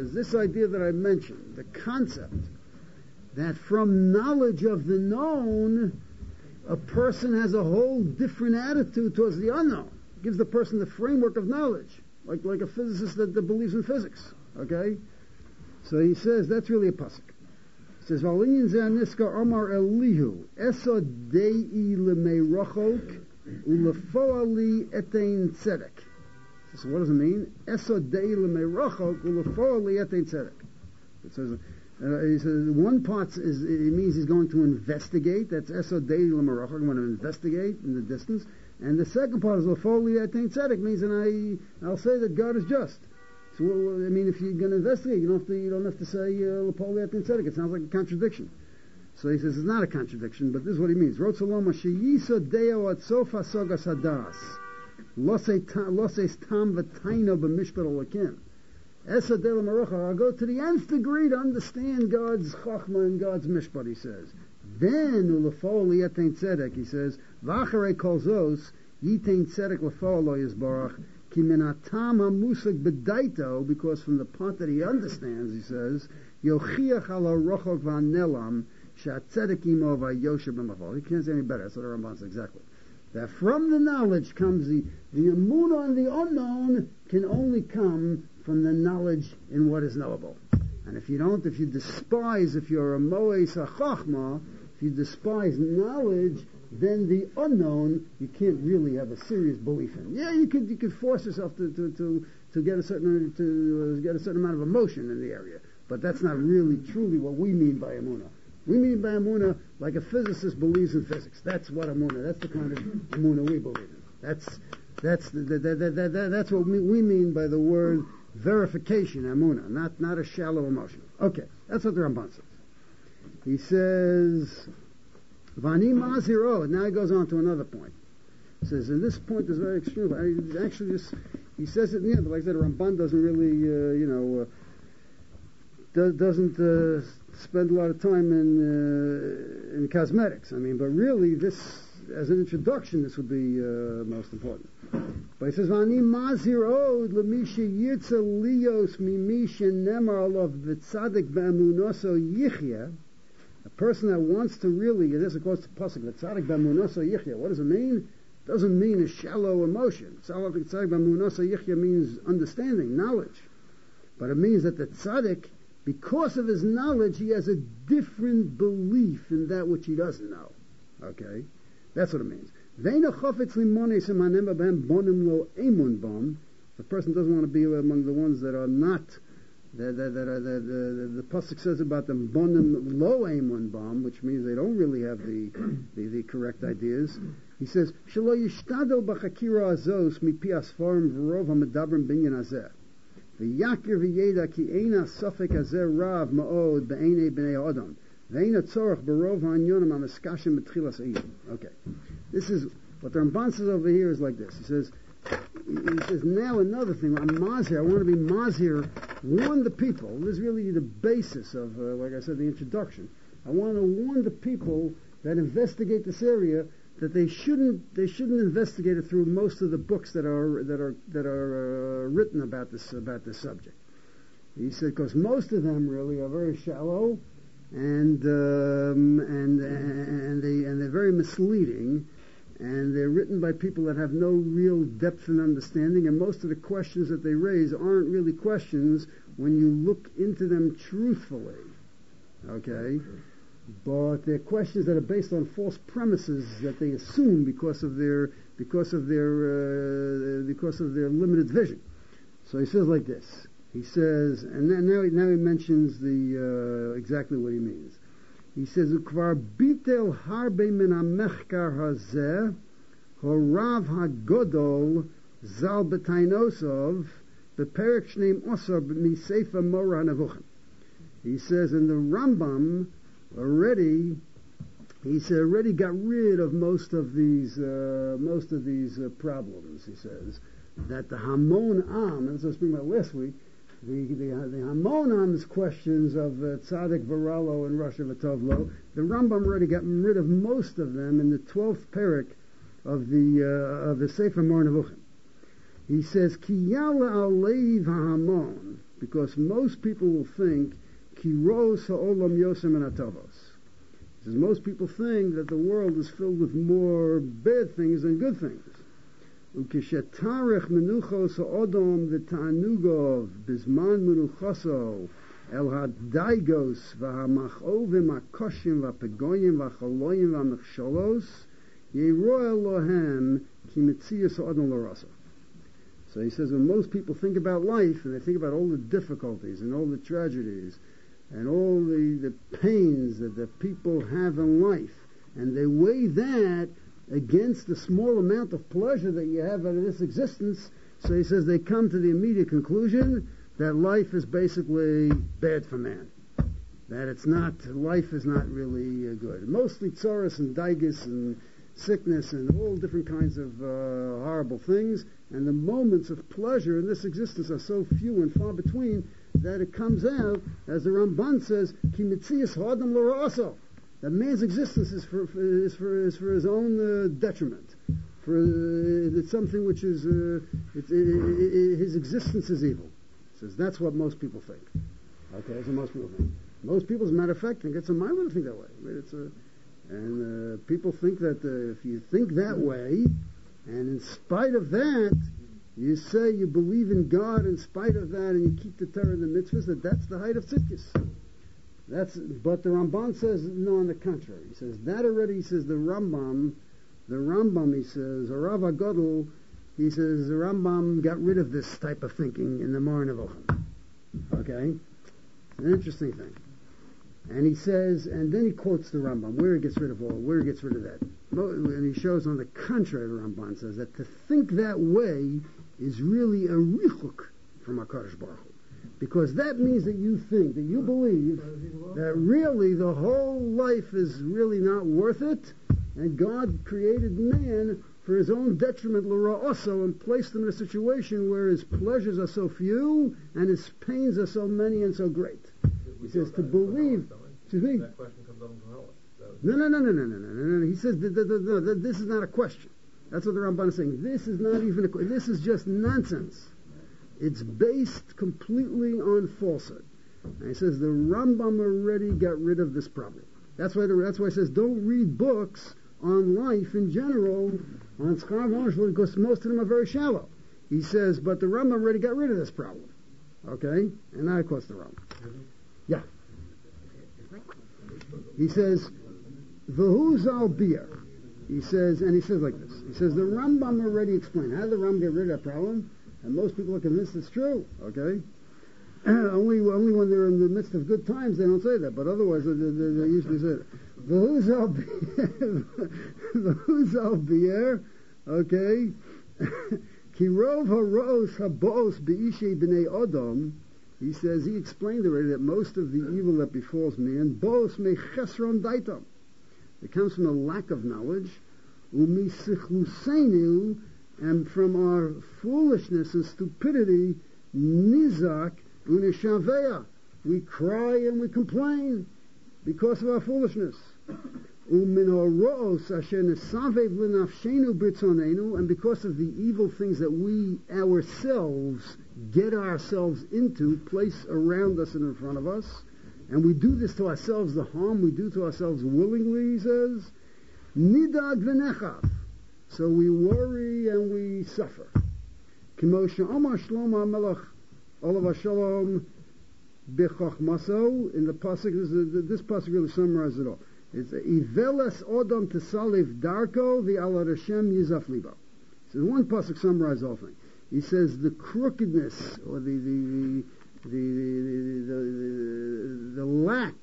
Speaker 1: the concept that from knowledge of the known, a person has a whole different attitude towards the unknown. It gives the person the framework of knowledge, like a physicist that believes in physics. Okay? So he says that's really a pasuk. It says, "V'alinyan zeh aniska Amar Elihu esod dei lemeirochok ulefoali etein tzedek." So what does it mean? Esod dei lemeirochok ulefoali etein tzedek. It says, he says one part it means he's going to investigate. That's esod dei lemeirochok. I'm going to investigate in the distance. And the second part is ulefoali etein tzedek means, and I'll say that God is just. So, I mean, if you're going to investigate, you don't have to say L'poli Atin Tzedek. It sounds like a contradiction. So he says it's not a contradiction, but this is what he means. Rotzaloma sheyisa deo at sofa sogas hadas loses tam v'taino b'mishpat olakim esa dela marocha. I'll go to the nth degree to understand God's chachma and God's mishpat. He says then L'poli Atin Tzedek. He says v'acharei kol zos yitain tzedek l'poli lo yizbarach. Because from the part that he understands, he says, Yochiach ala rochok v'anelam she'atzedek imo v'yosher b'machol. He can't say any better. That's what the Ramban says exactly. That from the knowledge comes the emunah and the unknown can only come from the knowledge in what is knowable. And if you despise, if you're a moes hachachma, if you despise knowledge, then the unknown you can't really have a serious belief in. Yeah, you could force yourself to get a certain amount of emotion in the area, but that's not really truly what we mean by Emunah. We mean by Emunah like a physicist believes in physics. That's what Emunah. That's the kind of Emunah we believe in. That's what we mean by the word verification, Emunah, not a shallow emotion. Okay, that's what the Ramban says. He says, Vani Maziro. Now he goes on to another point. He says, and this point is very extreme. He says it in the end, but like I said, Ramban doesn't really, doesn't spend a lot of time in cosmetics. I mean, but really, this, as an introduction, this would be most important. But he says, Vani Maziro lemisha yirtza lios mimisha nemar alav v'tzadik b'amunoso yichya. A person that wants to really, this of course the pasuk, "Tzaddik b'amunoso yichya." What does it mean? doesn't mean a shallow emotion. Tzaddik means understanding, knowledge. But it means that the tzaddik, because of his knowledge, he has a different belief in that which he doesn't know. Okay? That's what it means. If a person doesn't want to be among the ones that are not, the pasuk says about them bonim lo emun bam, which means they don't really have the correct ideas. He says shelo yishtadel b'chakira azos mipi asfarim v'rov hamedabrim binyan hazeh v'yakir v'yeda ki eina sofek hazeh rav ma'od be'enei b'nei adam ve'eina tzorach b'rov ha'anyonim ha'meskashim b'tchilas ha'iyim. Okay, this is what the Ramban says over here is like this. He says now another thing. I'm mazhir. I want to be mazhir. Warn the people. This is really the basis of, like I said, the introduction. I want to warn the people that investigate this area that they shouldn't investigate it through most of the books that are written about this subject. He said because most of them really are very shallow and they're very misleading. And they're written by people that have no real depth and understanding, and most of the questions that they raise aren't really questions when you look into them truthfully. Okay? But they're questions that are based on false premises that they assume because of their limited vision. So he says like this. He says, and now he mentions the exactly what he means. He says, "Ukvar bitel harbe min hamechkar hazeh, horav hagodol zal betainosov beperek shneim osar misefer Moreh HaNevuchim." He says, and the Rambam already got rid of most of these problems. He says that the Hamon Am, as I was speaking about last week. The Hamonam's questions of Tzaddik Varalo and Rasha V'Tovlo, the Rambam already got rid of most of them in the 12th parak of the Sefer Moreh HaNevuchim. He says, Ki yala aleiv ha'hamon, because most people will think, Ki ros ha'olam yosem and atovos. He says, most people think that the world is filled with more bad things than good things. Ukishetarech menuchos ha'odom v'ta'anugov bizman menuchoso el ha'daigos v'hamachovim ha'koshim v'apegoyim v'achaloyim v'amechsholos yeroel lohem ki metzias ha'odom l'rasa. So he says when most people think about life and they think about all the difficulties and all the tragedies and all the pains that the people have in life and they weigh that against the small amount of pleasure that you have out of this existence, so he says they come to the immediate conclusion that life is basically bad for man. That life is not really good. Mostly tsaras and daigus and sickness and all different kinds of horrible things, and the moments of pleasure in this existence are so few and far between that it comes out, as the Ramban says, ki mitzias ha'adam l'ra'aso. That man's existence is for his own detriment. It's something which is his existence is evil. He says that's what most people think. Okay, that's what most people think. Most people, as a matter of fact, think it's a mind to think that way. And people think that if you think that way, and in spite of that, you say you believe in God in spite of that, and you keep the Torah and the mitzvahs, that's the height of tzidkis. But the Ramban says, no, on the contrary. He says, that already, he says, the Rambam, he says, or Rav HaGadol, he says, the Rambam got rid of this type of thinking in the Moreh HaNevuchim. Okay? It's an interesting thing. And he says, and then he quotes the Rambam, where he gets rid of that. And he shows on the contrary, the Ramban says, that to think that way is really a richuk from HaKadosh Baruch Hu. Because that means that you think, that you believe that really the whole life is really not worth it, and God created man for his own detriment, l'ra'aso, and placed him in a situation where his pleasures are so few and his pains are so many and so great. He says to believe. Excuse me.
Speaker 2: That question comes up in Kabbalah.
Speaker 1: No. He says this is not a question. That's what the Ramban is saying. This is not even this is just nonsense. It's based completely on falsehood. And he says the Rambam already got rid of this problem. That's why he says don't read books on life in general on Schar because most of them are very shallow. He says, but the Rambam already got rid of this problem. Okay? And now it quotes the Rambam. Yeah. He says, V'huzal beer. He says like this. He says, the Rambam already explained. How did the Rambam get rid of that problem? And most people are convinced it's true. Okay? only when they're in the midst of good times they don't say that, but otherwise they usually say that. V'huzal beer. Okay? Kirov haros habos be'ishei b'nei Adam. He says, he explained already that most of the evil that befalls man, bos me chesron daitam. It comes from a lack of knowledge, umisichlusenu, and from our foolishness and stupidity, nizak unishaveya. We cry and we complain because of our foolishness. And because of the evil things that we ourselves get ourselves into, place around us and in front of us, and we do this to ourselves, the harm we do to ourselves willingly, he says, nidad v'nechav. So we worry and we suffer. Kimosha Amar Shlomo HaMelech Olav HaShalom B'chochmaso. In the pasuk, this pasuk really summarizes it all. It's Iveles Odom Tesaliv Darko V'Ala Hashem Yizaf Liba. So one pasuk summarizes the whole thing. He says the crookedness or the lack,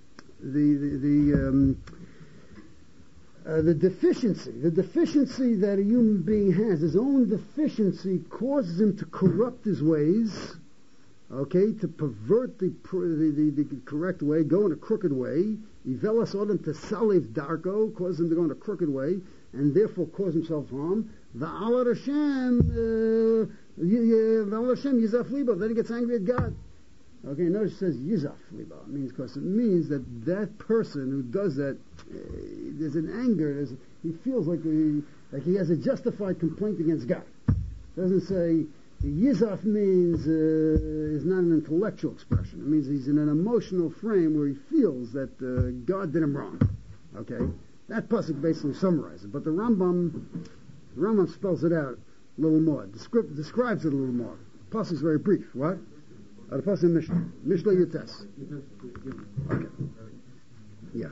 Speaker 1: the deficiency that a human being has, his own deficiency causes him to corrupt his ways, okay, to pervert the correct way, go in a crooked way. Ivelas Odom Tesaliv Darko, causes him to go in a crooked way, and therefore cause himself harm. V'Ala Hashem Yizaf Liba. Then he gets angry at God. Okay, notice it says Yizaf Liba. It means that person who does that, there's an anger. He feels like he has a justified complaint against God. It doesn't say Yizaf means is not an intellectual expression. It means he's in an emotional frame where he feels that God did him wrong. Okay, that pasuk basically summarizes it. But the Rambam spells it out a little more, describes it a little more. The pasuk is very brief. What? The pasuk in Mishnah Yutes. Okay. Yeah.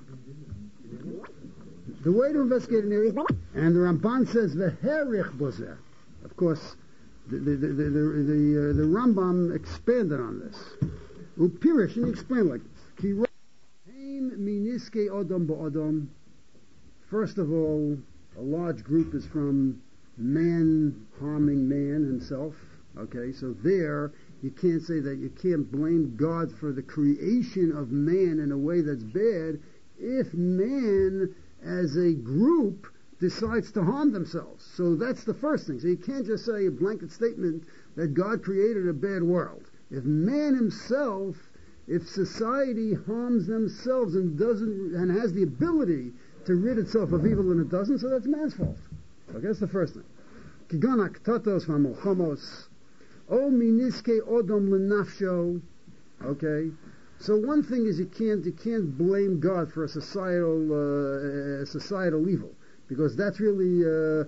Speaker 1: The way to investigate an area, and the Ramban says v'herich bozeh. Of course, the Rambam expanded on this. Upirish, and he explained like this. Ki heim miniske odom ba'odom. First of all, a large group is from man harming man himself. Okay, so there you can't say that, you can't blame God for the creation of man in a way that's bad if man as a group decides to harm themselves. So that's the first thing. So you can't just say a blanket statement that God created a bad world. If man himself, if society harms themselves and doesn't, and has the ability to rid itself of evil and it doesn't, so that's man's fault. Okay, that's the first thing. Kigon aktatos v'amolchamos, o miniske odom lenafsho. Okay, so one thing is you can't blame God for a societal evil, because that's really a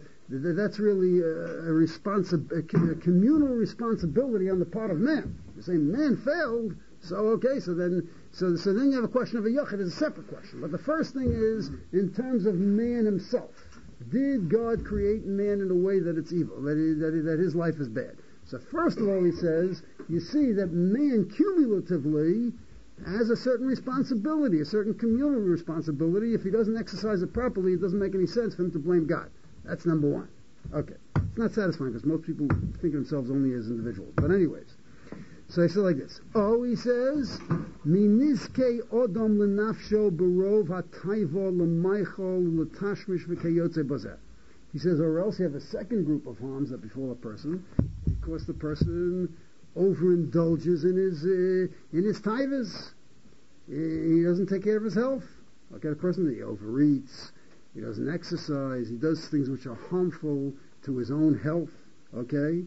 Speaker 1: communal responsibility on the part of man. You say man failed, so okay, so then you have a question of a yochid. It's a separate question. But the first thing is in terms of man himself. Did God create man in a way that it's evil, that his life is bad? So first of all, he says, you see that man cumulatively has a certain responsibility, a certain communal responsibility. If he doesn't exercise it properly, it doesn't make any sense for him to blame God. That's number one. Okay. It's not satisfying because most people think of themselves only as individuals. But anyways, so he said like this. Oh, he says, Miniske odom lenafsho barov hatayvo lemaychol letashmish v'kayotze bazeh. He says, or else you have a second group of harms that befall a person because the person overindulges in his taivas. He doesn't take care of his health. Okay, the person that he overeats, he doesn't exercise, he does things which are harmful to his own health. Okay?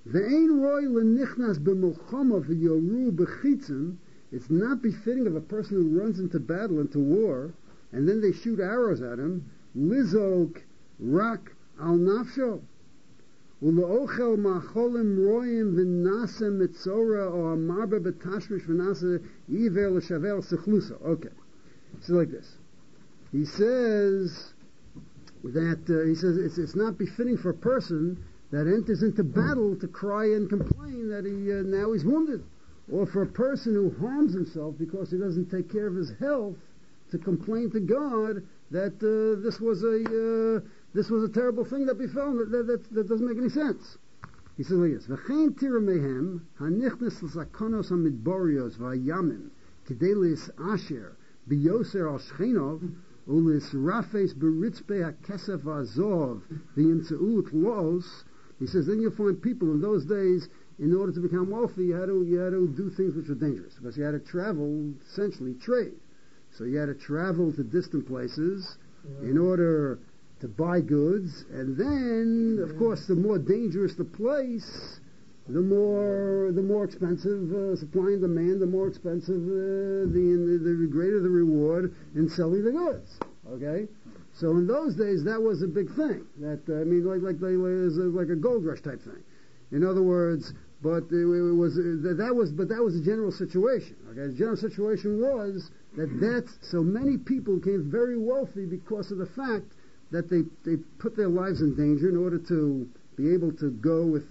Speaker 1: It's not befitting of a person who runs into battle, into war, and then they shoot arrows at him. Lizok, rak, al nafsho. Uleochel macholim roim v'nase mitzora or marba betashmish v'nase yiver l'shavel sechlusa. Okay. So like this. He says that it's not befitting for a person that enters into battle to cry and complain that now he's wounded, or for a person who harms himself because he doesn't take care of his health to complain to God that this was a terrible thing that befell. That doesn't make any sense. He says like this: V'chein tira mehem hanichnes l'sakonos hamidborios v'ayamim kedelis asher biyoser al shchenov ulis rafes beritzpe hakesef v'azov v'yimtzeut los. He says then you'll find people in those days, in order to become wealthy, you had to do things which were dangerous, because you had to travel, essentially trade. So you had to travel to distant places in order to buy goods, and then, of course, the more dangerous the place, the more expensive supply and demand, the more expensive the greater the reward in selling the goods. Okay, so in those days that was a big thing. That like a gold rush type thing. In other words, but that was a general situation. Okay, the general situation was that so many people became very wealthy because of the fact that they put their lives in danger in order to be able to go with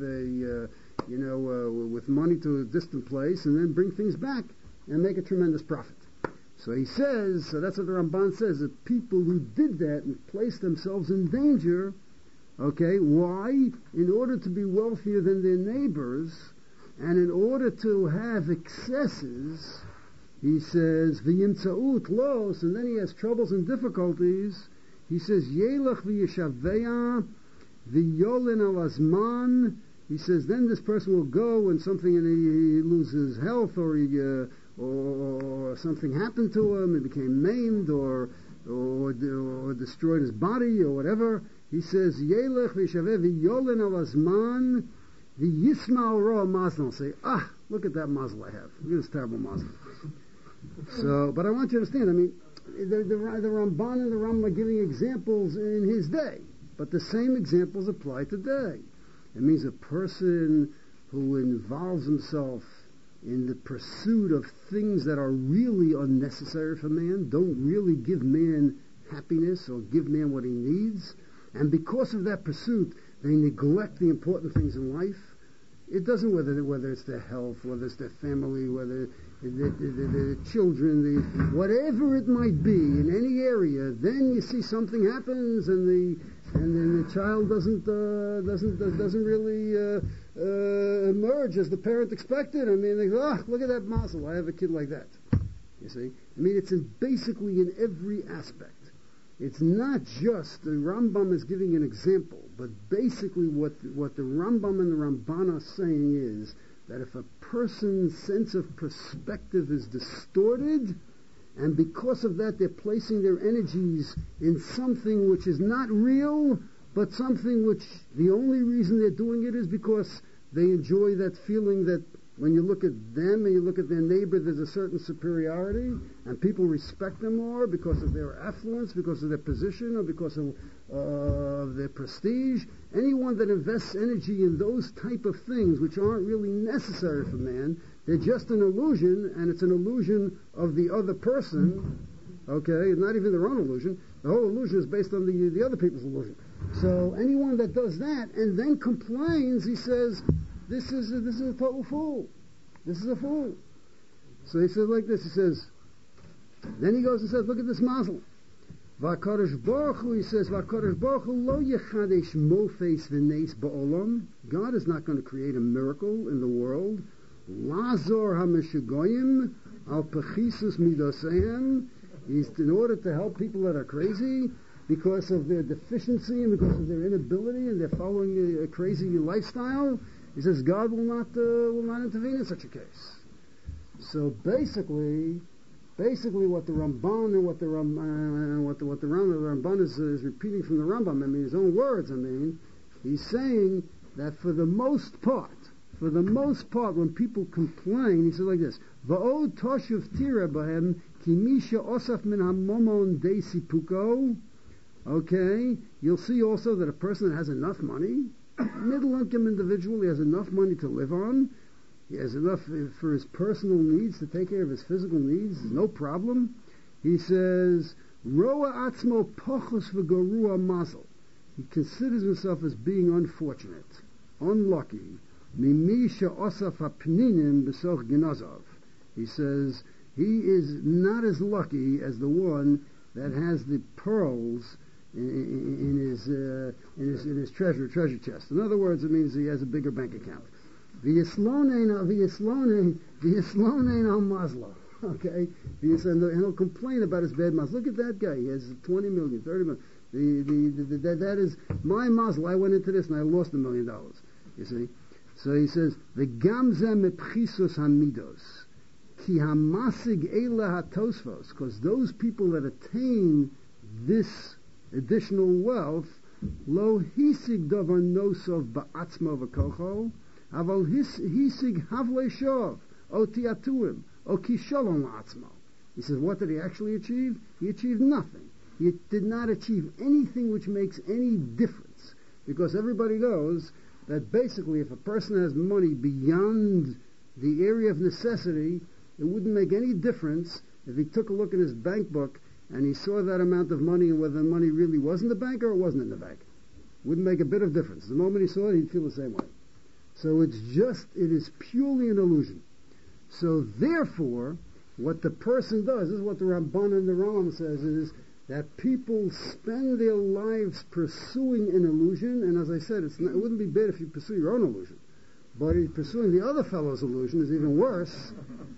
Speaker 1: with money to a distant place and then bring things back and make a tremendous profit. So he says, so that's what the Ramban says, that people who did that and placed themselves in danger, okay, why? In order to be wealthier than their neighbors, and in order to have excesses, he says, v'yimtza'ut los, and then he has troubles and difficulties. He says, yelach v'yeshaveya v'yolin al azman. He says, then this person will go and something, and he loses health, or something happened to him, he became maimed, or destroyed his body, or whatever. He says, yelach v'yeshaveh v'yolin al azman v'yisma ro mazel. Say, look at that mazel I have. Look at this terrible mazel. So, but I want you to understand, I mean, the Ramban and the Rambam are giving examples in his day, but the same examples apply today. It means a person who involves himself in the pursuit of things that are really unnecessary for man, don't really give man happiness or give man what he needs, and because of that pursuit, they neglect the important things in life. It doesn't whether it's their health, whether it's their family, whether the children, whatever it might be in any area. Then you see something happens, and then the child doesn't really emerge as the parent expected. I mean, they go, look at that mazel, I have a kid like that. You see, I mean, it's basically in every aspect. It's not just the Rambam is giving an example, but basically what the Rambam and the Ramban are saying is that if a person's sense of perspective is distorted, and because of that they're placing their energies in something which is not real, but something which the only reason they're doing it is because they enjoy that feeling that when you look at them and you look at their neighbor, there's a certain superiority, and people respect them more because of their affluence, because of their position, or because of their prestige. Anyone that invests energy in those type of things, which aren't really necessary for man, they're just an illusion, and it's an illusion of the other person. Okay, not even their own illusion. The whole illusion is based on the other people's illusion. So anyone that does that and then complains, he says, This is a total fool. This is a fool. So he says like this, he says, then he goes and says, look at this mazel. V'akadosh Baruch Hu, he says, V'akadosh Baruch Hu lo yechadesh mofes v'neis ba'olam. God is not going to create a miracle in the world. Lazor ha'meshugoyim al pechisus midosehem. He's in order to help people that are crazy because of their deficiency and because of their inability and they're following a crazy lifestyle. He says God will not intervene in such a case. So basically, what the Ramban and what the Ramban is repeating from the Rambam, I mean his own words. I mean, he's saying that for the most part, when people complain, he says like this: Va'od toshuv tira bahem ki misha osaf min hamomon de sipuko Okay, you'll see also that a person that has enough money, middle-income individual, he has enough money to live on, he has enough for his personal needs, to take care of his physical needs, no problem. He says, Roa atzmo pochus v'gorua mazel. He considers himself as being unfortunate, unlucky. Mimi she'osaf ha'pninim b'soch ginazov. He says, he is not as lucky as the one that has the pearls in his treasure chest. In other words, it means he has a bigger bank account. V'yislonein al mazla. Okay, and he'll complain about his bad mazla. Look at that guy; he has 20 million, 30 million. That is my mazla. I went into this and I lost $1 million. You see, so he says the gamze mepchisos hamidos ki hamasig eila hatosfos, because those people that attain this additional wealth, lo hisig davar nosov ba'atzmo v'kocho, aval hisig havle shov o tiatuim o kisholon la'atzmo. He says, what did he actually achieve? He achieved nothing. He did not achieve anything which makes any difference, because everybody knows that basically if a person has money beyond the area of necessity, it wouldn't make any difference if he took a look at his bank book and he saw that amount of money and whether the money really was in the bank or it wasn't in the bank. Wouldn't make a bit of difference. The moment he saw it, he'd feel the same way. So it is purely an illusion. So therefore, what the person does, this is what the Ramban and the Rambam says, is that people spend their lives pursuing an illusion, and as I said, it wouldn't be bad if you pursue your own illusion. But pursuing the other fellow's illusion is even worse.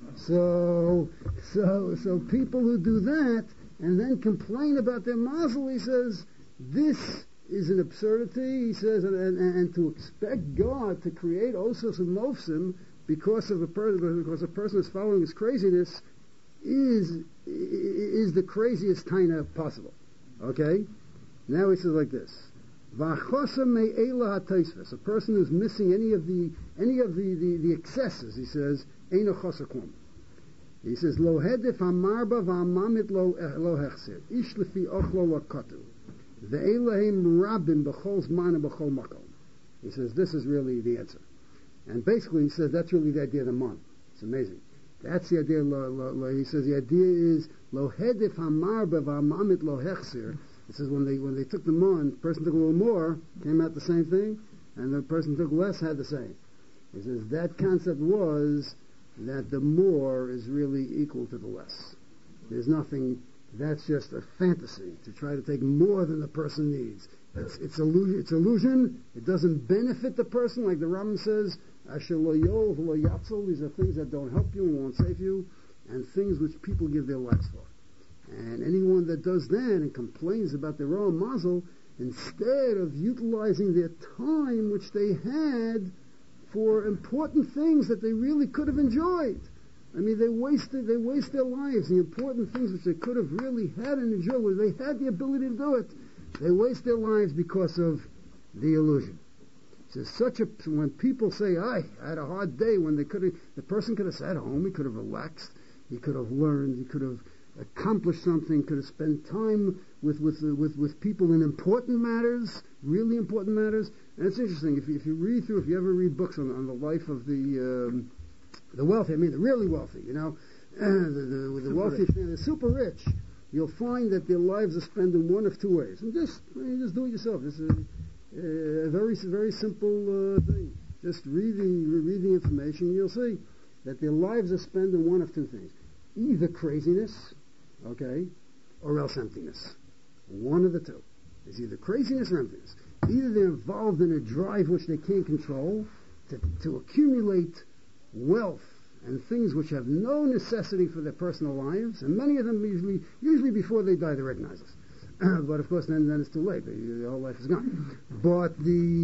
Speaker 1: So people who do that and then complain about their mazel, he says, this is an absurdity, he says, and to expect God to create osos and mofsim because a person is following his craziness is the craziest taina possible. Okay? Now he says like this. A person who's missing any of the excesses, he says, Eino chosa klum. He says, Lo hedef hamarba v'hamamit lo hechser, ish lefi ochlo lo kotu, ve'elahim rabim b'chol zman and b'chol makom. He says, this is really the answer. And basically he says, that's really the idea of the man. It's amazing. That's the idea, he says, the idea is, Lo hedef hamarba v'hamamit lo hechser. He says, when they took the mon, the person took a little more, came out the same thing, and the person took less, had the same. He says, that concept was that the more is really equal to the less. There's nothing, that's just a fantasy to try to take more than the person needs. It's illusion. It doesn't benefit the person, like the Rambam says, Asher lo yol v'lo yatzel. These are things that don't help you and won't save you, and things which people give their lives for. And anyone that does that and complains about their own mazel, instead of utilizing their time which they had for important things that they really could have enjoyed. I mean, they waste their lives. The important things which they could have really had and enjoyed, where they had the ability to do it, they waste their lives because of the illusion. So when people say, I had a hard day, when the person could have sat home, he could have relaxed, he could have learned, he could have accomplished something, could have spent time with people in important matters, really important matters. And it's interesting, if you ever read books on the life of the wealthy, I mean the really wealthy, the wealthy family, the super rich, you'll find that their lives are spent in one of two ways. And just do it yourself. This is a very, very simple thing. Just read the information, you'll see that their lives are spent in one of two things. Either craziness, okay, or else emptiness. One of the two. It's either craziness or emptiness. Either they're involved in a drive which they can't control to accumulate wealth and things which have no necessity for their personal lives, and many of them usually before they die they recognize this. But of course then it's too late. The whole life is gone. But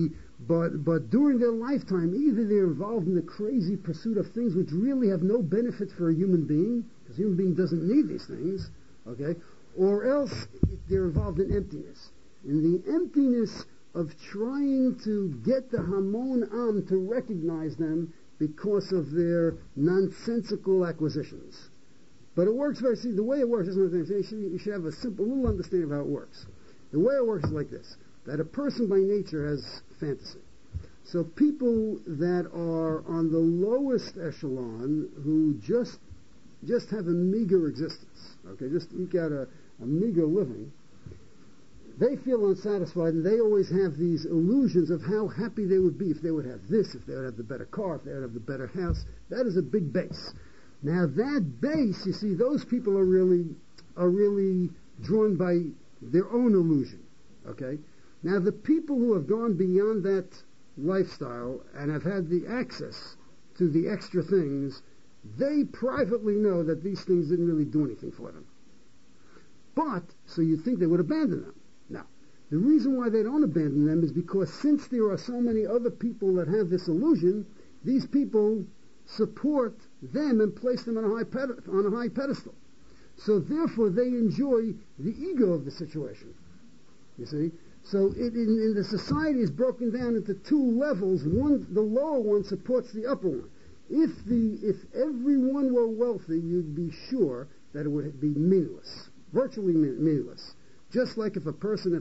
Speaker 1: during their lifetime, either they're involved in the crazy pursuit of things which really have no benefit for a human being, because a human being doesn't need these things, okay, or else they're involved in emptiness. In the emptiness of trying to get the Hamon Am to recognize them because of their nonsensical acquisitions. But it works the way it works is you should have a simple little understanding of how it works. The way it works is like this, that a person by nature has fantasy. So people that are on the lowest echelon, who just have a meager existence, okay, just eke out a meager living, they feel unsatisfied, and they always have these illusions of how happy they would be if they would have this, if they would have the better car, if they would have the better house. That is a big base. Now that base, you see, those people are really drawn by their own illusion. Okay? Now the people who have gone beyond that lifestyle and have had the access to the extra things, they privately know that these things didn't really do anything for them. But, so you'd think they would abandon them. Now, the reason why they don't abandon them is because since there are so many other people that have this illusion, these people support them and place them on a high pedestal. So therefore they enjoy the ego of the situation. You see? So in the society is broken down into two levels. One, the lower one supports the upper one. If everyone were wealthy, you'd be sure that it would be meaningless, virtually meaningless. Just like if a person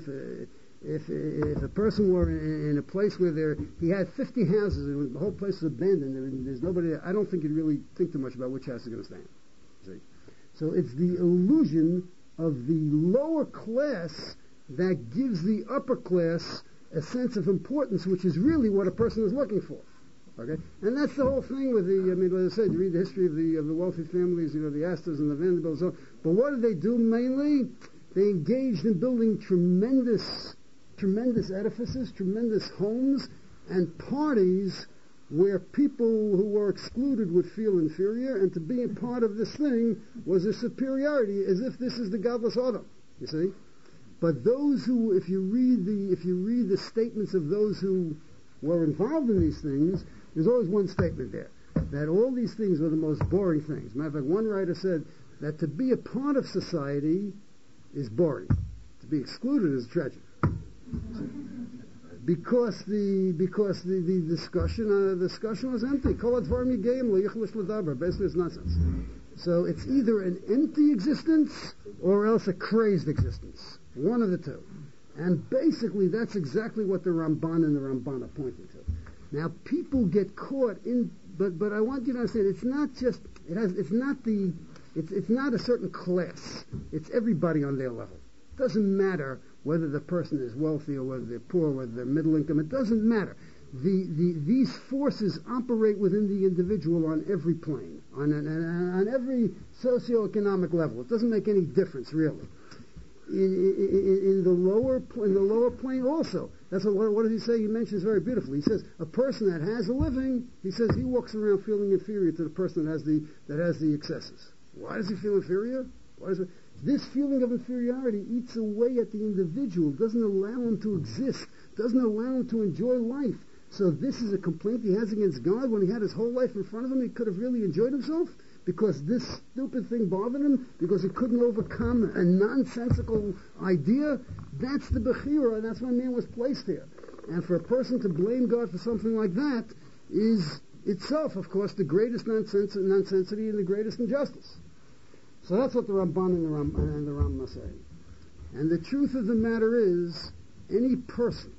Speaker 1: were in a place where he had 50 houses and the whole place was abandoned, and there's nobody there, I don't think he'd really think too much about which house is going to stand. See? So it's the illusion of the lower class that gives the upper class a sense of importance, which is really what a person is looking for. Okay, and that's the whole thing with as I said, you read the history of the wealthy families, the Astors and the Vanderbilts. But what did they do mainly? They engaged in building tremendous edifices, tremendous homes, and parties where people who were excluded would feel inferior, and to be a part of this thing was a superiority, as if this is the godless Adam. You see. But those who, if you read the statements of those who were involved in these things, there's always one statement there, that all these things were the most boring things. Matter of fact, one writer said that to be a part of society is boring. To be excluded is tragic. Because the discussion was empty. Basically it's nonsense. So it's either an empty existence or else a crazed existence. One of the two. And basically that's exactly what the Ramban and the Ramban are pointing to. Now people get caught in, but I want you to understand, it's not just, it's not a certain class. It's everybody on their level. It doesn't matter whether the person is wealthy or whether they're poor, whether they're middle income. It doesn't matter. These forces operate within the individual on every plane, on every socioeconomic level. It doesn't make any difference, really. In the lower plane also. That's what does he say? He mentions very beautifully. He says a person that has a living, he says he walks around feeling inferior to the person that has the excesses. Why does he feel inferior? This feeling of inferiority eats away at the individual, doesn't allow him to exist, doesn't allow him to enjoy life. So this is a complaint he has against God. When he had his whole life in front of him, he could have really enjoyed himself, because this stupid thing bothered him, because he couldn't overcome a nonsensical idea. That's the Bechira, and that's why man was placed here. And for a person to blame God for something like that is itself, of course, the greatest nonsensity and the greatest injustice. So that's what the Ramban and the Rambam say. And the truth of the matter is, any person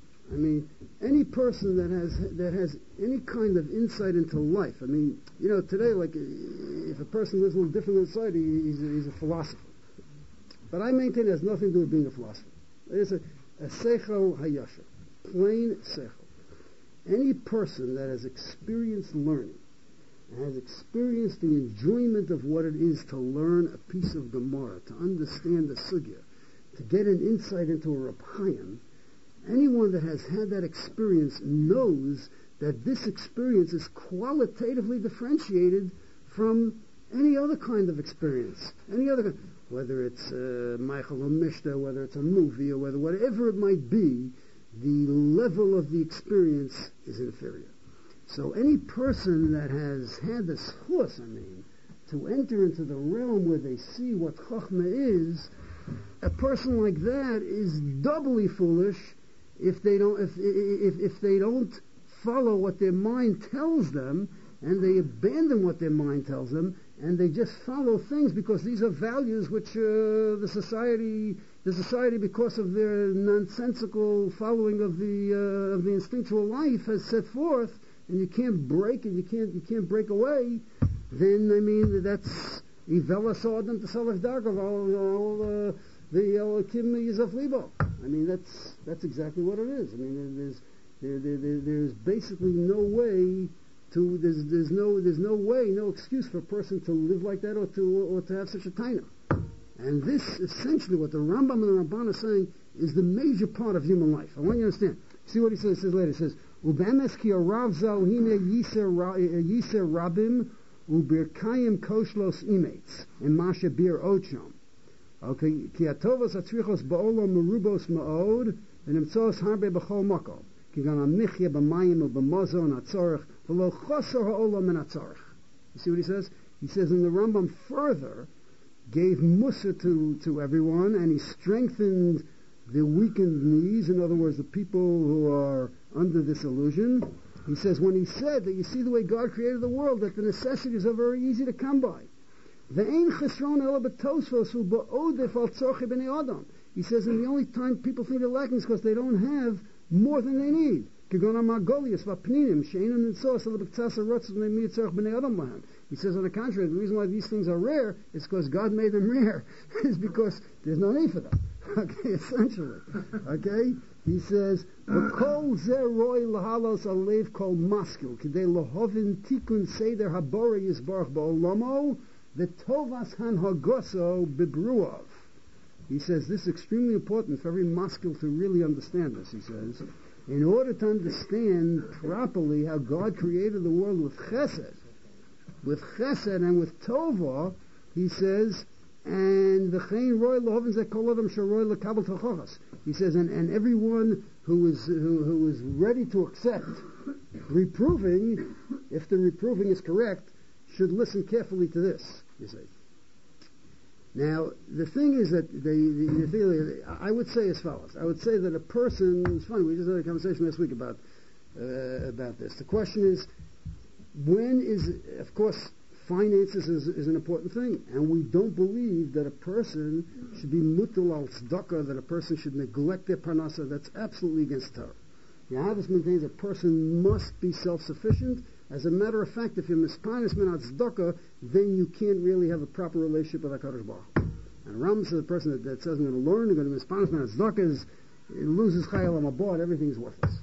Speaker 1: that has any kind of insight into life. Today, like, if a person lives a little different in society, he's a philosopher. But I maintain it has nothing to do with being a philosopher. It is a seichel hayasher, plain seichel. Any person that has experienced learning, has experienced the enjoyment of what it is to learn a piece of Gemara, to understand the sugya, to get an insight into a Reb Chaim, anyone that has had that experience knows that this experience is qualitatively differentiated from any other kind of experience. Whether it's Michael or Mishta, whether it's a movie, or whatever it might be, the level of the experience is inferior. So any person that has had the schus, to enter into the realm where they see what Chochmah is, a person like that is doubly foolish if they don't follow what their mind tells them, and they abandon what their mind tells them, and they just follow things because these are values which the society the society, because of their nonsensical following of the instinctual life, has set forth, and you can't break, and you can't break away, then I mean that's Ivela saw them to Salach Darkov all the Kim Yizaf Libo. I mean that's exactly what it is. I mean there's basically no way to there's no way, no excuse for a person to live like that or to have such a taina. And this essentially what the Rambam and the Ramban are saying is the major part of human life. I want you to understand. See what he says later. He says Ubemes ki arav zal hine yiser rabim ubirkayim koshlos imates and masha bir ocham. Okay, ki atovos atzrichos ba'olam merubos ma'od v'nimtzos harbe b'chol makom. Ki gam ha'michya b'mayim u'b'mazon atzorech v'lo chosor ha'olam min atzorech. You see what he says? He says, and the Rambam further gave Musa to everyone, and he strengthened the weakened knees, in other words, the people who are under this illusion. He says, when he said that you see the way God created the world, that the necessities are very easy to come by. He says, and the only time people think they're lacking is because they don't have more than they need. He says, on the contrary, the reason why these things are rare is because God made them rare, is because there's no need for them. Okay, essentially. Okay? He says, "V'kol zeroi lahalos alev kol maskil k'dei lohovin tikun seder habore yisbarach ba'olamo v'tovas han hagoso bibruav." He says this is extremely important for every maskil to really understand this. He says, in order to understand properly how God created the world with chesed and with tova, he says, and the chein roy lohovin ze kol adam sheroy lekabel tochachas. He says, and everyone who is ready to accept reproving, if the reproving is correct, should listen carefully to this. You see. Now, the thing is that the thing, I would say as follows. I would say that a person, it's funny, we just had a conversation last week about this. The question is, when is, of course, finances is an important thing, and we don't believe that a person should be mutal al tzedakah, that a person should neglect their parnasa. That's absolutely against Torah. Yahavas maintains a person must be self-sufficient. As a matter of fact, if you're mispanis min tzedakah, then you can't really have a proper relationship with HaKadosh Baruch Hu. And Ram says the person that says I'm going to learn, I'm going to mispanis min tzedakah, it loses chayil on abad, everything's worthless.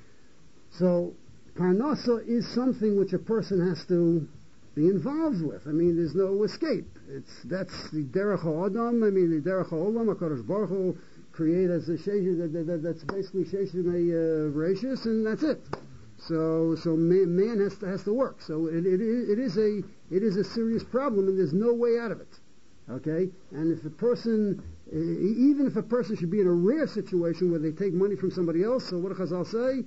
Speaker 1: So parnasa is something which a person has to be involved with. I mean, there's no escape. That's the derech ha'adam. I mean, the derech ha'olam, HaKadosh Baruch Hu create as a sheish, that's basically sheish ratius, and that's it. So man has to work. So it is a serious problem, and there's no way out of it. Okay, and if a person, even if a person should be in a rare situation where they take money from somebody else, so what do Chazal say?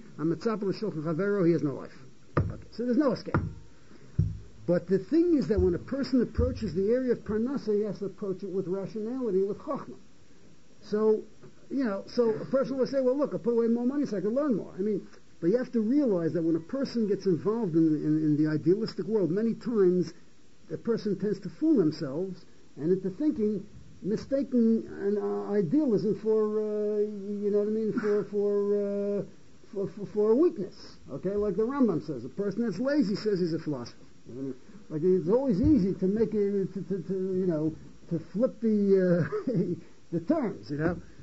Speaker 1: He has no life. Okay, so there's no escape. But the thing is that when a person approaches the area of parnasa, he has to approach it with rationality, with chokhmah. So a person will say, well, look, I'll put away more money so I can learn more. I mean, but you have to realize that when a person gets involved in the idealistic world, many times a person tends to fool themselves and into thinking, mistaking an idealism for, for a weakness. Okay, like the Rambam says, a person that's lazy says he's a philosopher. Like it's always easy to make it, to flip the the terms,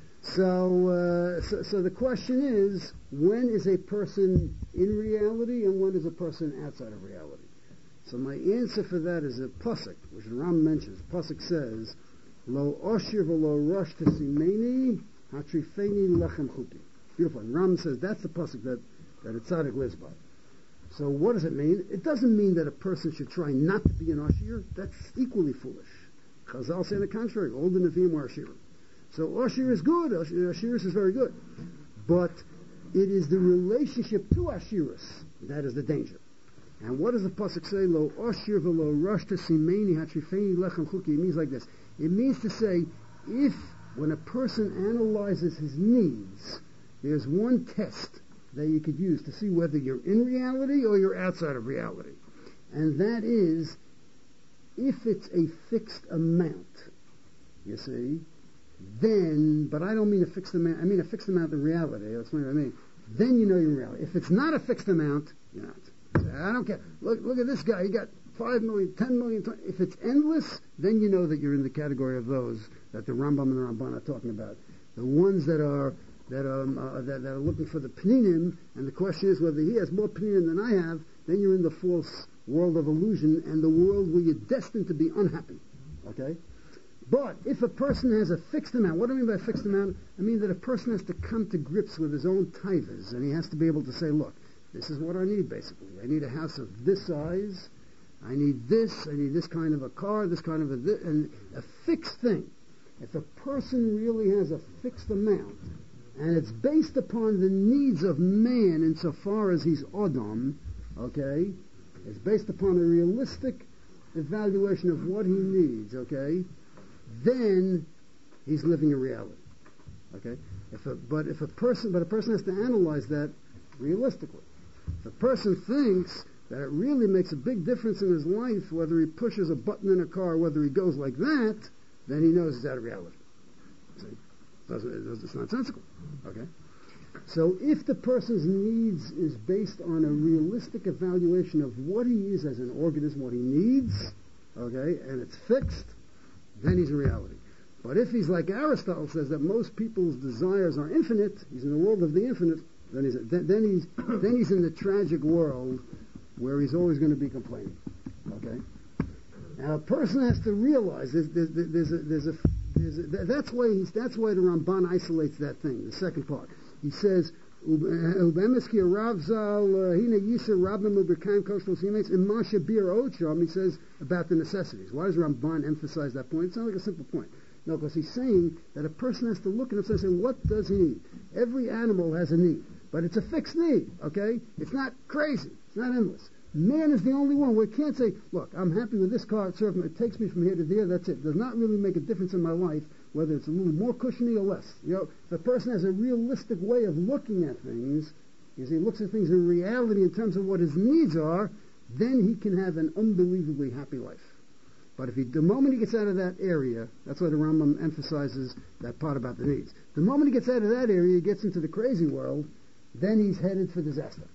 Speaker 1: So the question is, when is a person in reality and when is a person outside of reality? So my answer for that is a pasuk, which Ram mentions. Pasuk says, "Lo oshir v'lo rosh tesimeni hatrifeni lechem chuti." Beautiful. And Ram says that's the pasuk that a tzaddik lives by. So what does it mean? It doesn't mean that a person should try not to be an oshir. That's equally foolish. Chazal say the contrary. All the Nevi'im were oshirim. So Ashir is good, Ashiris is very good. But it is the relationship to Ashiris that is the danger. And what does the pasuk say? Lo Ashir v'lo rosh tesimeni hatrifeni lechem chuki. It means like this. It means to say, if when a person analyzes his needs, there's one test that you could use to see whether you're in reality or you're outside of reality. And that is, if it's a fixed amount, you see, then, but I don't mean a fixed amount, I mean a fixed amount of reality. That's what I mean. Then you know you're in reality. If it's not a fixed amount, you're not. I don't care. Look at this guy. He got 5 million, 10 million. 20. If it's endless, then you know that you're in the category of those that the Rambam and the Ramban are talking about. The ones that are looking for the pninim, and the question is whether he has more pninim than I have. Then you're in the false world of illusion and the world where you're destined to be unhappy. Okay. But if a person has a fixed amount, what do I mean by fixed amount? I mean that a person has to come to grips with his own taivas, and he has to be able to say, look, this is what I need, basically. I need a house of this size. I need this kind of a car, this kind of and a fixed thing. If a person really has a fixed amount, and it's based upon the needs of man insofar as he's Adam, okay, it's based upon a realistic evaluation of what he needs, okay, then he's living in reality. Okay? But a person has to analyze that realistically. If a person thinks that it really makes a big difference in his life whether he pushes a button in a car, whether he goes like that, then he knows he's out of reality. See? It's nonsensical. Okay? So if the person's needs is based on a realistic evaluation of what he is as an organism, what he needs, okay, and it's fixed, then he's in reality. But if he's like Aristotle says that most people's desires are infinite, he's in the world of the infinite, then he's in the tragic world where he's always going to be complaining. Okay. Now a person has to realize that's why the Ramban isolates that thing. The second part, he says. He says about the necessities. Why does Ramban emphasize that point? It sounds like a simple point. No, because he's saying that a person has to look at himself and say, what does he need? Every animal has a need, but it's a fixed need, okay? It's not crazy. It's not endless. Man is the only one where he can't say, look, I'm happy with this car. It takes me from here to there. That's it. It does not really make a difference in my life whether it's a little more cushiony or less. You know, if a person has a realistic way of looking at things, as he looks at things in reality in terms of what his needs are, then he can have an unbelievably happy life. But the moment he gets out of that area, that's why the Rambam emphasizes that part about the needs. The moment he gets out of that area, he gets into the crazy world, then he's headed for disaster.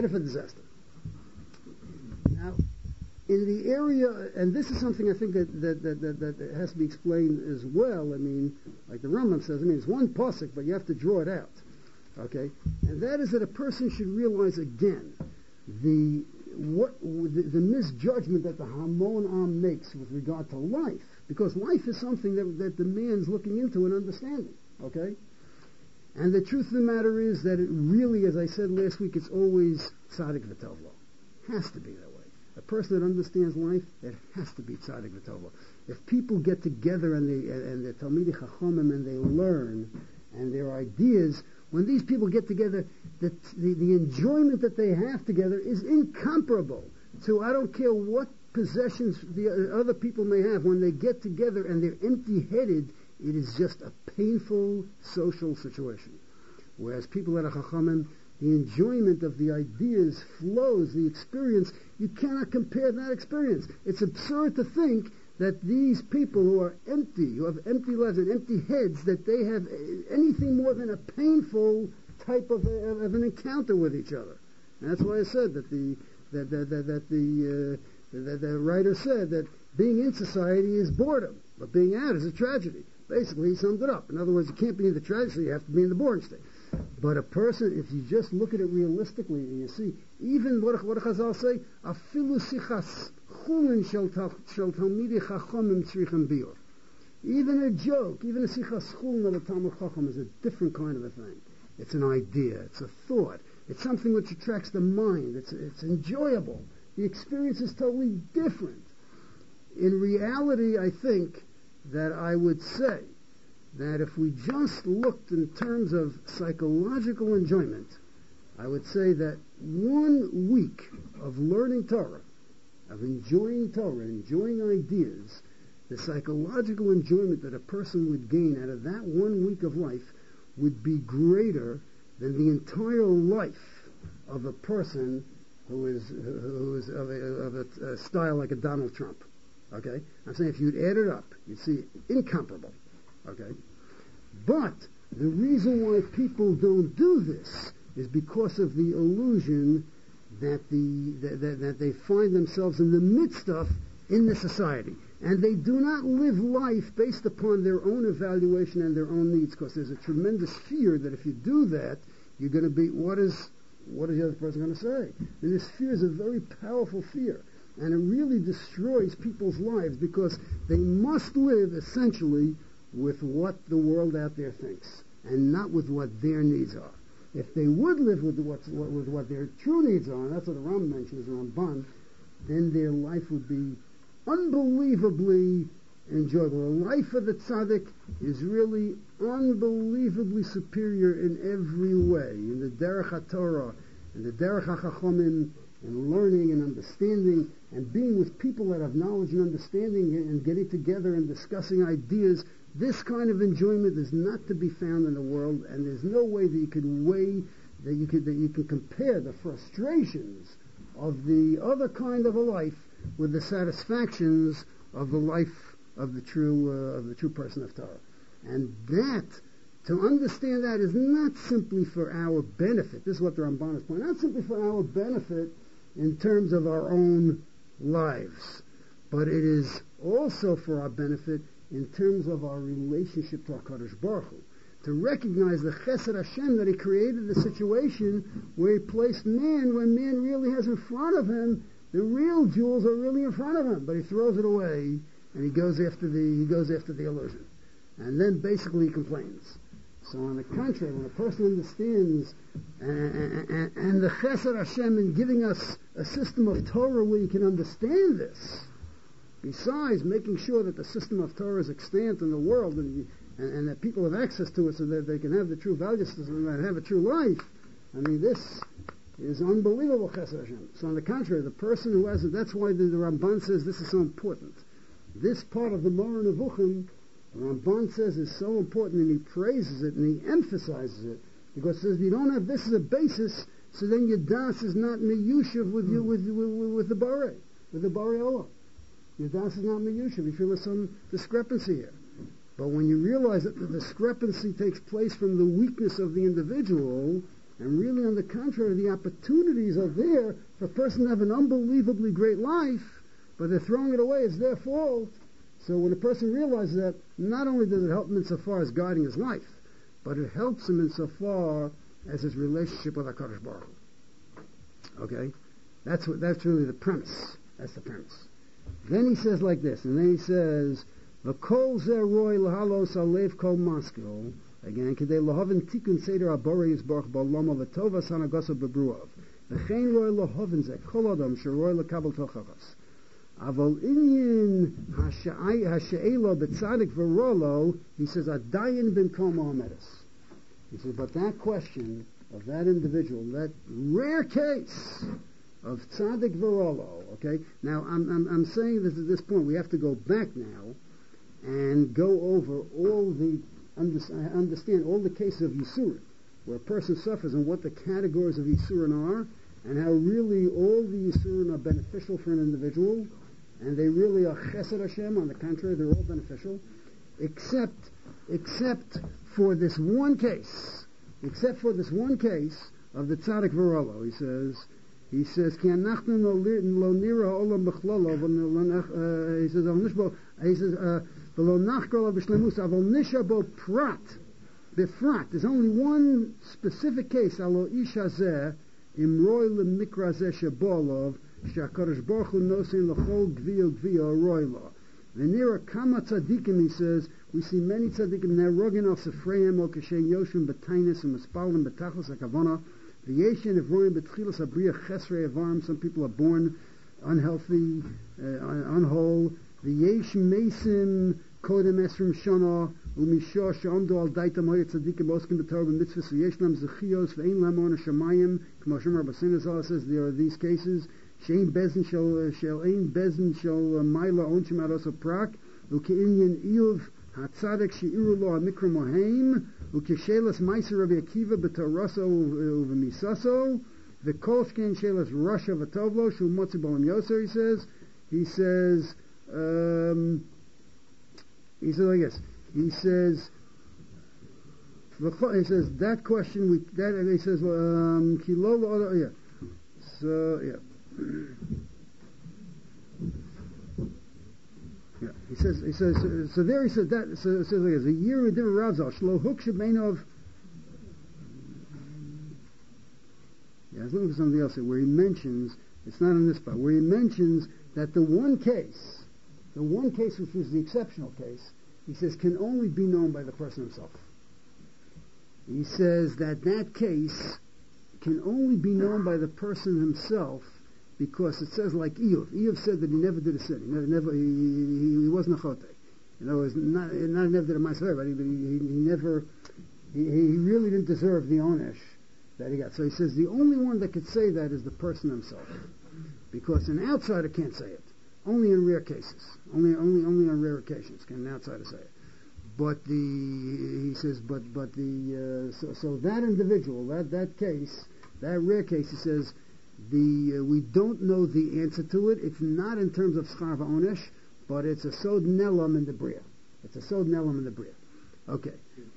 Speaker 1: Now, in the area, and this is something I think that has to be explained as well. I mean, like the Rambam says, it's one pasuk, but you have to draw it out. Okay? And that is that a person should realize again the misjudgment that the Hamon Am makes with regard to life. Because life is something that the man's looking into and understanding. Okay? And the truth of the matter is that it really, as I said last week, it's always tzaddik v'tovlo. Has to be that way. A person that understands life, it has to be tzaddik v'tovlo. If people get together and they're Talmidei Chachamim and they learn and their ideas, when these people get together, the enjoyment that they have together is incomparable to, I don't care what possessions the other people may have. When they get together and they're empty-headed, it is just a painful social situation. Whereas people that are Chachamim, the enjoyment of the ideas flows, the experience, you cannot compare that experience. It's absurd to think that these people who are empty, who have empty lives and empty heads, that they have anything more than a painful type of an encounter with each other. And that's why I said that the writer said that being in society is boredom, but being out is a tragedy. Basically, he summed it up. In other words, you can't be in the tragedy, so you have to be in the boring state. But a person, if you just look at it realistically, and you see, even what Chazal say, afilu sichas chulin shel talmidei chachamim tzrichem biur. Even a joke, even a sichas chulin of a Talmud Chacham is a different kind of a thing. It's an idea, it's a thought, it's something which attracts the mind, it's enjoyable. The experience is totally different. In reality, I think that I would say that if we just looked in terms of psychological enjoyment, I would say that 1 week of learning Torah, of enjoying Torah, enjoying ideas, the psychological enjoyment that a person would gain out of that 1 week of life would be greater than the entire life of a person who is of a style like a Donald Trump. Okay? I'm saying if you'd add it up, you'd see incomparable. Okay? But the reason why people don't do this is because of the illusion that they find themselves in the midst of in the society. And they do not live life based upon their own evaluation and their own needs, because there's a tremendous fear that if you do that, you're going to be, what is the other person going to say? And this fear is a very powerful fear. And it really destroys people's lives, because they must live essentially with what the world out there thinks, and not with what their needs are. If they would live with what their true needs are, and that's what the Ram mentions, Ramban, then their life would be unbelievably enjoyable. The life of the tzaddik is really unbelievably superior in every way, in the derech HaTorah, in the derech HaChachomim, and learning and understanding, and being with people that have knowledge and understanding, and getting together and discussing ideas. This kind of enjoyment is not to be found in the world, and there's no way that you can compare the frustrations of the other kind of a life with the satisfactions of the life of the true person of Torah. And that, to understand that, is not simply for our benefit. This is what the Ramban is pointing out. Not simply for our benefit in terms of our own lives, but it is also for our benefit in terms of our relationship to HaKadosh Baruch Hu. To recognize the Chesed Hashem, that He created a situation where He placed man, where man really has in front of him, the real jewels are really in front of him, but he throws it away, and he goes after the illusion. And then basically he complains. So on the contrary, when a person understands, and the Chesed Hashem in giving us a system of Torah where you can understand this, besides making sure that the system of Torah is extant in the world, and that people have access to it so that they can have the true value system and have a true life, I mean, this is unbelievable Chesed Hashem. So on the contrary, the person who has it, that's why the Ramban says this is so important. This part of the Moreh Nevuchim, the Ramban says, is so important, and he praises it and he emphasizes it, because he says if you don't have this as a basis, so then your das is not miyushav with you with the Borei, with the Borei Olam. Your das is not miyushav. You feel there's some discrepancy here. But when you realize that the discrepancy takes place from the weakness of the individual, and really on the contrary, the opportunities are there for a person to have an unbelievably great life, but they're throwing it away, it's their fault. So when a person realizes that, not only does it help him insofar as guiding his life, but it helps him insofar as his relationship with HaKadosh Baruch Hu. Okay? That's really the premise. That's the premise. Then he says like this, and then he says, V'kol zeh roi l'halos alev kol maskil, again, k'dei lahavin tikun seder abore yisborach ba'olamo v'tovas hanagosa b'bruav. V'chein roi lahavin zeh kol adam sheroi l'kabel tochachas. Avol inyin ha'she'elo b'tzadik v'rolo, he says, adayin bin kol ma'amedes. He says, but that question of that individual, that rare case of tzaddik v'rolo, okay? Now, I'm saying this at this point, we have to go back now and go over all the, understand all the cases of Yisurin, where a person suffers and what the categories of Yisurin are, and how really all the Yisurin are beneficial for an individual, and they really are Chesed Hashem. On the contrary, they're all beneficial, except for this one case, of the tzaddik v'rolo. He says, Ki anachnu lo nira olam b'chlolo, he says, v'lo nachkol b'shlemus, avol nisha bo prat, b'frat. There's only one specific case, alo ish hazeh, im roi l'mikra zeh shebolov, she'akadosh baruch hu nosin l'chol gviyo roi lo. V'nira kama tzadikim, he says, we see many tzadikim nerogin al sefreim o kashen yoshim b'tainis and mispalim b'tachlis hakavana. Some people are born unhealthy, unwhole. V'yesh mesim kodem esrim shana u'mishah she'amdu al daitam hoyer tzadikim oskim b'torah b'mitzvahs v'yesh lam zechios v'ein lam on shamayim. K'mo Shemar Basina Zal says there are these cases. She'ein bezin shel ein bezin shel maila onshim arosa prak u'ke'inyan iyuv hatzadik she'iru lo amikra moheim. Ukeshelas Meiser Rabbi Akiva b'Taraso u'v'misaso v'kolshken shelas Rasha v'tovlo shu motzi b'olam yoser. He says like this. He says He says that question. He says kilol. Yeah. So yeah. Yeah. He says. So there he said that. So it says like a year with different Ravzal. Shlo huk shebein. Yeah, I was looking for something else here where he mentions, it's not in this part, where he mentions that the one case which was the exceptional case, he says can only be known by the person himself. He says that case can only be known by the person himself because it says like Eov. Eov said that he never did a sin. He wasn't a chotei. You know, not never did a ma'aser, but he really didn't deserve the onesh that he got. So he says the only one that could say that is the person himself, because an outsider can't say it. Only in rare cases, only on rare occasions can an outsider say it. But he says, so that individual, that case, that rare case, he says, we don't know the answer to it. It's not in terms of schar v'onesh, but it's a sod nelam in the bria. It's a sod nelam in the bria. Okay.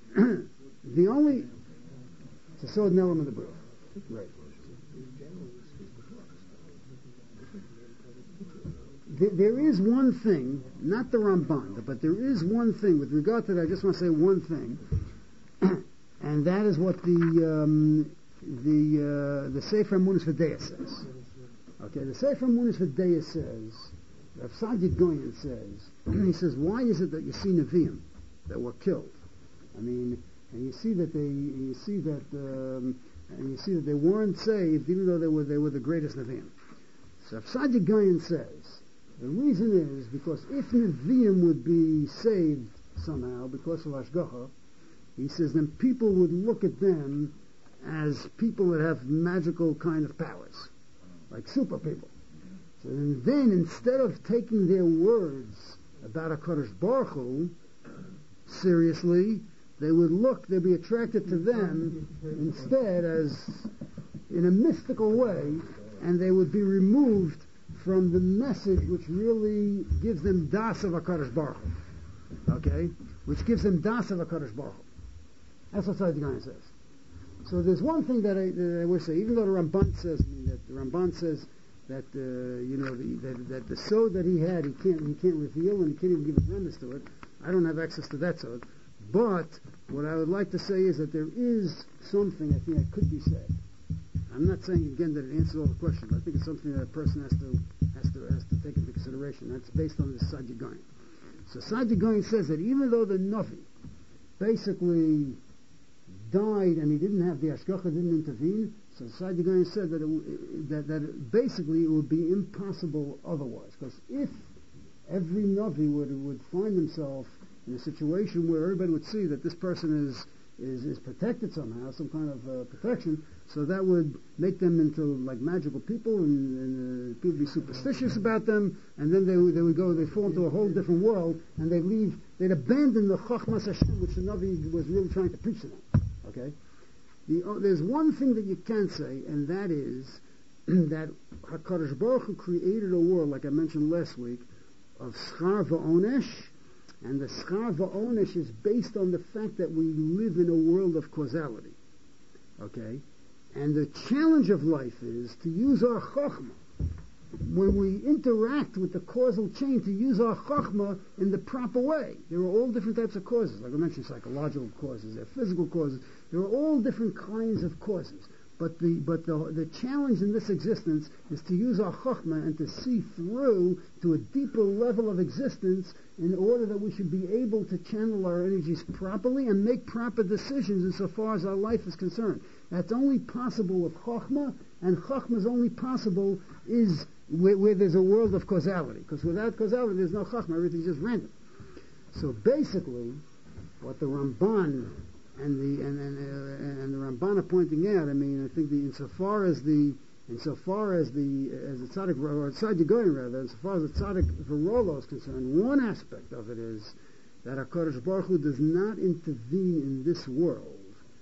Speaker 1: It's a sod nelam in the bria. Right. There is one thing, not the Ramban, but there is one thing with regard to that. I just want to say one thing, and that is what the Sefer Munis V'Deya says. Okay, the Sefer Munis V'Deya says, Rav Saadia Gaon says, he says, why is it that you see Nevi'im that were killed? I mean, and you see that they weren't saved, even though they were the greatest Nevi'im. So Rav Saadia Gaon says, the reason is because if Nevi'im would be saved somehow because of Hashgacha, he says then people would look at them as people that have magical kind of powers, like super people. So then instead of taking their words about HaKadosh Baruch Hu seriously, they'd be attracted to them instead as in a mystical way, and they would be removed from the message which really gives them das of HaKadosh Baruch Hu. Okay? Which gives them das of HaKadosh Baruch Hu. That's what Saadia Gaon says. So there's one thing that I would say, even though the Ramban says that that the sod that he had he can't reveal and he can't even give a premise to it. I don't have access to that sod. But what I would like to say is that there is something I think that could be said. I'm not saying again that it answers all the questions. I think it's something that a person has to take into consideration. That's based on this Saadia Gaon. So Saadia Gaon says that even though the Navi basically died and he didn't have the Hashgacha, didn't intervene, so Saadia Gaon said that basically it would be impossible otherwise. Because if every Navi would find himself in a situation where everybody would see that this person is protected somehow, some kind of protection, so that would make them into like magical people, and people would be superstitious about them, and then they'd fall into a whole different world, and they'd abandon the Chachmas Hashem, which the Navi was really trying to preach to them. Okay? There's one thing that you can say, and that is that HaKadosh Baruch Hu created a world, like I mentioned last week, of schar v'onesh, and the schar v'onesh is based on the fact that we live in a world of causality. Okay? And the challenge of life is to use our chokhmah, when we interact with the causal chain, to use our chokhmah in the proper way. There are all different types of causes. Like I mentioned, psychological causes, there are physical causes. There are all different kinds of causes. But the challenge in this existence is to use our chokhmah and to see through to a deeper level of existence in order that we should be able to channel our energies properly and make proper decisions insofar as our life is concerned. That's only possible with chokhmah, and chokhmah is only possible is where there's a world of causality. Because without causality, there's no chokhmah. Everything's just random. So basically, what the Ramban and the Ramban are pointing out, I mean, I think insofar as the tzaddik or Saadia Gaon rather, insofar as the tzaddik V'Rolo is concerned, one aspect of it is that HaKadosh Baruch Hu does not intervene in this world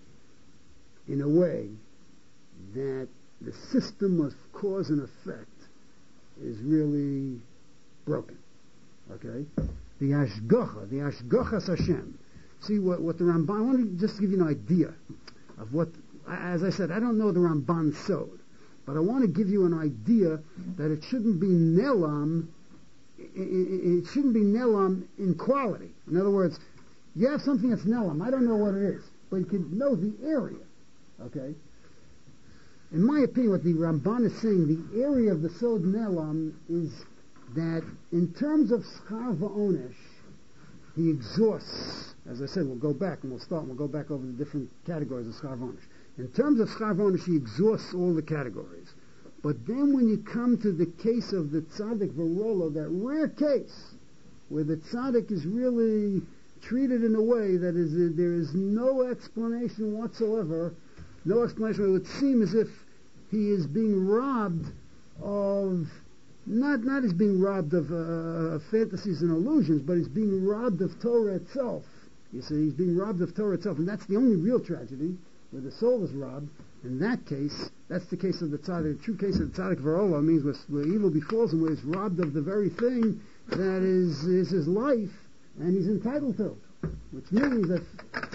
Speaker 1: in a way that the system of cause and effect is really broken. Okay? The Hashgacha Hashem, see what the Ramban, I want to just give you an idea of what, as I said, I don't know the Ramban sod, but I want to give you an idea that it shouldn't be nelam, it shouldn't be nelam in quality. In other words, you have something that's nelam, I don't know what it is, but you can know the area, okay? In my opinion, what the Ramban is saying, the area of the sod nelam is that in terms of schar va'onesh, he exhausts, as I said, we'll go back and we'll go back over the different categories of schar va'onesh. In terms of schar va'onesh, he exhausts all the categories. But then when you come to the case of the tzaddik v'rola, that rare case where the tzaddik is really treated in a way that there is no explanation whatsoever, no explanation, it would seem as if he is being robbed of, not as being robbed of fantasies and illusions, but he's being robbed of Torah itself. You see, he's being robbed of Torah itself, and that's the only real tragedy, where the soul is robbed. In that case, that's the case of the tzaddik. The true case of the tzaddik v'rola means where evil befalls him, where he's robbed of the very thing that is his life, and he's entitled to, which means that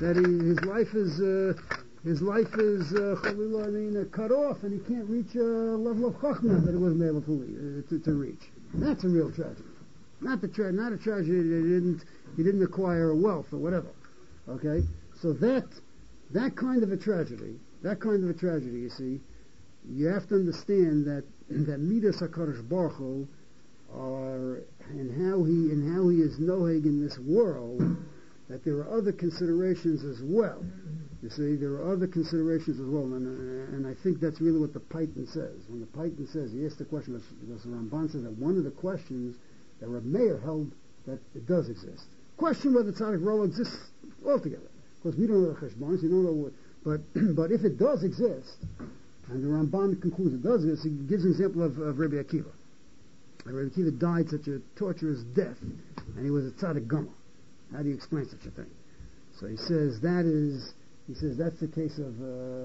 Speaker 1: his life is cut off, and he can't reach a level of chachma that he wasn't able to reach. That's a real tragedy. Not a tragedy that he didn't acquire wealth or whatever. Okay, so that kind of a tragedy, you see, you have to understand that midas HaKadosh Baruch Hu are and how he is noheg in this world, that there are other considerations as well. You see, there are other considerations as well, and I think that's really what the Paytan says. When the Paytan says, he asked the question, because the Ramban says that one of the questions that Reb Meir held that it does exist. Question whether tzaddik v'rola exists altogether. Of course, we don't know the cheshbonos, you don't know what, but if it does exist, and the Ramban concludes it does exist, he gives an example of Rabbi Akiva. Rabbi Akiva died such a torturous death, and he was a tzaddik gama. How do you explain such a thing? So he says that's the case of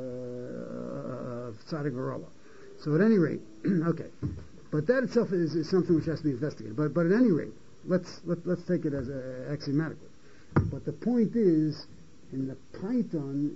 Speaker 1: tzaddik v'rola. So at any rate, okay, but that itself is something which has to be investigated. But at any rate, let's take it as axiomatically. But the point is, in the Paytan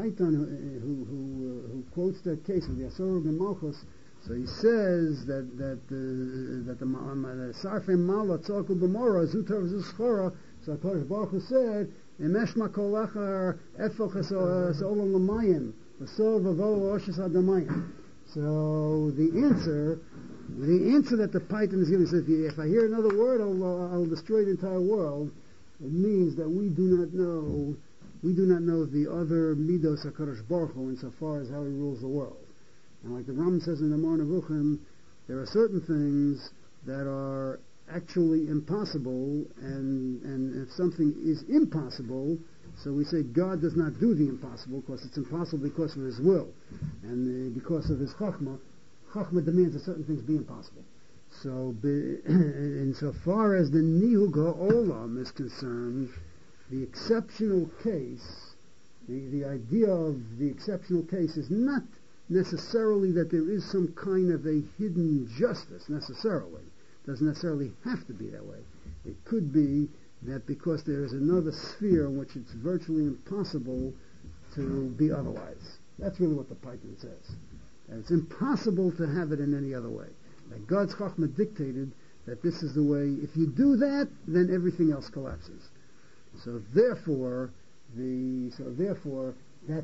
Speaker 1: who quotes that case of the Asor ben Malchus, so he says that the Sarfei Mala Tzorku B'Mora Zutav Zuschora. So HaKadosh Baruch Hu said, "Emeshma kol achar efoch ha'olam l'mayim v'sov v'vo oshes ha'damayim." So the answer that the Paytan is giving says, if I hear another word, I'll destroy the entire world. It means that we do not know the other midos HaKadosh Baruch Hu insofar as how he rules the world. And like the Ram says in the Moreh Nevuchim, there are certain things that are actually impossible, and if something is impossible, so we say God does not do the impossible because it's impossible because of His will, and because of His chachma. Chachma demands that certain things be impossible. So, insofar as the nihug ha'olam is concerned, the exceptional case, the idea of the exceptional case is not necessarily that there is some kind of a hidden justice, necessarily. It doesn't necessarily have to be that way. It could be that because there is another sphere in which it's virtually impossible to be otherwise. That's really what the Paytan says. And it's impossible to have it in any other way. That God's Chachma dictated that this is the way. If you do that, then everything else collapses. So therefore, that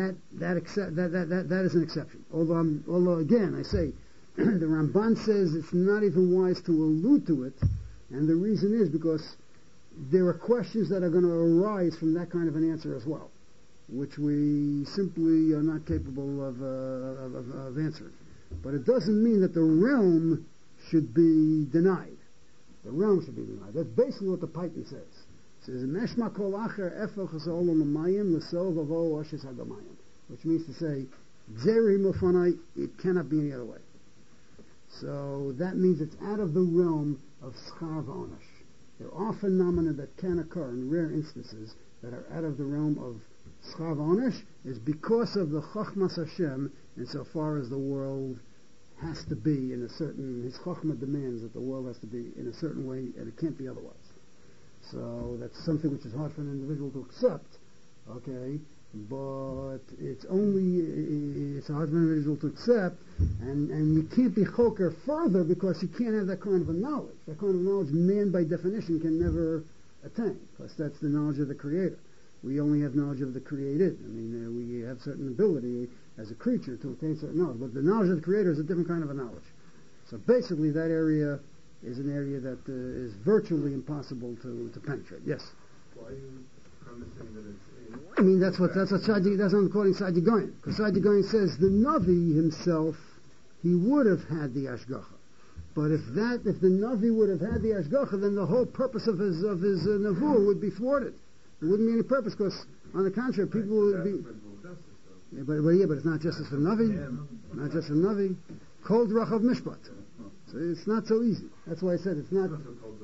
Speaker 1: is an exception. Although again, I say, the Ramban says it's not even wise to allude to it, and the reason is because there are questions that are going to arise from that kind of an answer as well, which we simply are not capable of answering. But it doesn't mean that the realm should be denied. The realm should be denied. That's basically what the Paytan says. It says, "Meshma kol acher efoch ha'olam l'mayim l'sov avo oshes ha'damayim," which means to say, "Zeri mofanai," it cannot be any other way. So that means it's out of the realm of schar v'onesh. There are phenomena that can occur in rare instances that are out of the realm of schar v'onesh, is because of the chachmas Hashem, insofar as the world has to be in a certain, his chachma demands that the world has to be in a certain way, and it can't be otherwise. So that's something which is hard for an individual to accept, okay? But it's hard for an individual to accept, and you can't be choker further because you can't have that kind of a knowledge. That kind of knowledge, man by definition can never attain, because that's the knowledge of the Creator. We only have knowledge of the created. I mean, we have certain ability as a creature to attain certain knowledge, but the knowledge of the Creator is a different kind of a knowledge. So basically, that area is an area that is virtually impossible to penetrate. Yes.
Speaker 2: Why are you promising that it's?
Speaker 1: I mean, that's what Sadi, that's what I'm quoting Sadi Goyen, because Sadi Goyen says the Navi himself, he would have had the Ashgacha. But if the Navi would have had the Ashgacha, then the whole purpose of his Nevuah would be thwarted. There wouldn't be any purpose, because on the contrary, people would be. Yeah, but it's not justice for Navi, not just for Navi. Kol Drachav Mishpat. So it's not so easy. That's why I said it's not.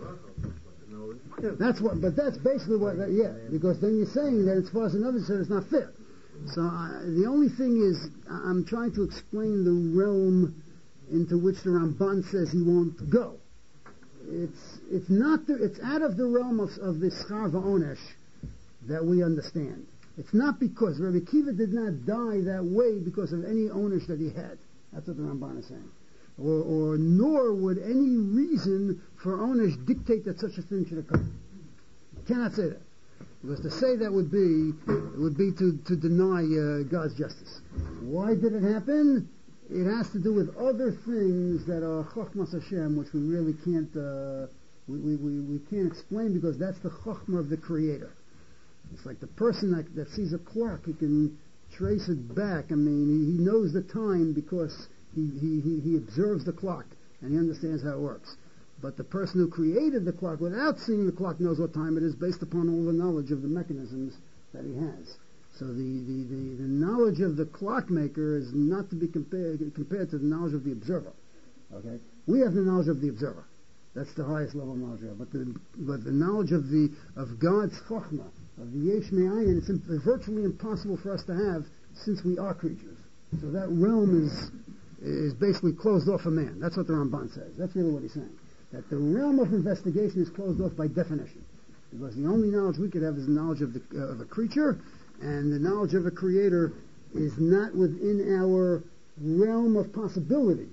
Speaker 1: That's what, but that's basically what. Because then you're saying that as far as another said, it's not fair. So the only thing is, I'm trying to explain the realm into which the Ramban says he won't go. It's not. It's out of the realm of the Schar V'Onesh that we understand. It's not because Rabbi Kiva did not die that way because of any onesh that he had. That's what the Ramban is saying. Or nor would any reason for onesh dictate that such a thing should occur. You cannot say that. Because to say that would be to deny God's justice. Why did it happen? It has to do with other things that are Chochmas Hashem, which we really can't we can't explain, because that's the Chochmah of the Creator. It's like the person that sees a clock, he can trace it back. I mean, he knows the time because he observes the clock and he understands how it works. But the person who created the clock without seeing the clock knows what time it is based upon all the knowledge of the mechanisms that he has. So the knowledge of the clockmaker is not to be compared to the knowledge of the observer. Okay, we have the knowledge of the observer. That's the highest level of knowledge. But the knowledge of God's chokhmah, of the Yesh Me'ayin, it's virtually impossible for us to have since we are creatures. So that realm is basically closed off for man. That's what the Ramban says. That's really what he's saying. That the realm of investigation is closed off by definition, because the only knowledge we could have is the knowledge of a creature, and the knowledge of a creator is not within our realm of possibility.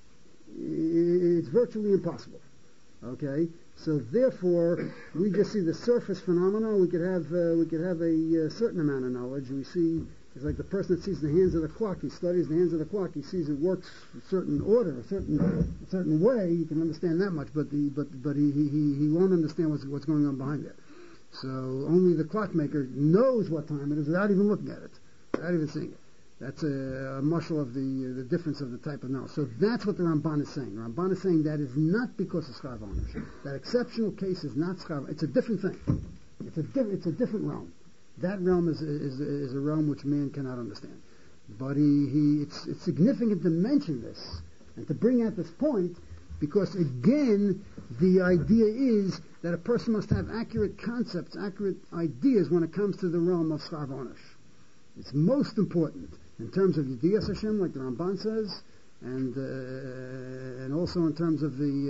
Speaker 1: It's virtually impossible. Okay, so therefore we just see the surface phenomena. We could have a certain amount of knowledge. We see, it's like the person that sees the hands of the clock. He studies the hands of the clock. He sees it works a certain order, a certain way. He can understand that much, but he won't understand what's going on behind it. So only the clockmaker knows what time it is without even looking at it, without even seeing it. That's a marshal of the difference of the type of knowledge. So that's what the Ramban is saying. The Ramban is saying that is not because of Schar V'Onesh. That exceptional case is not Schar. It's a different thing. It's a different realm. That realm is a realm which man cannot understand. But it's significant to mention this and to bring out this point, because again the idea is that a person must have accurate concepts, accurate ideas when it comes to the realm of Schar V'Onesh. It's most important in terms of Yediyas Hashem, like the Ramban says, and also in terms of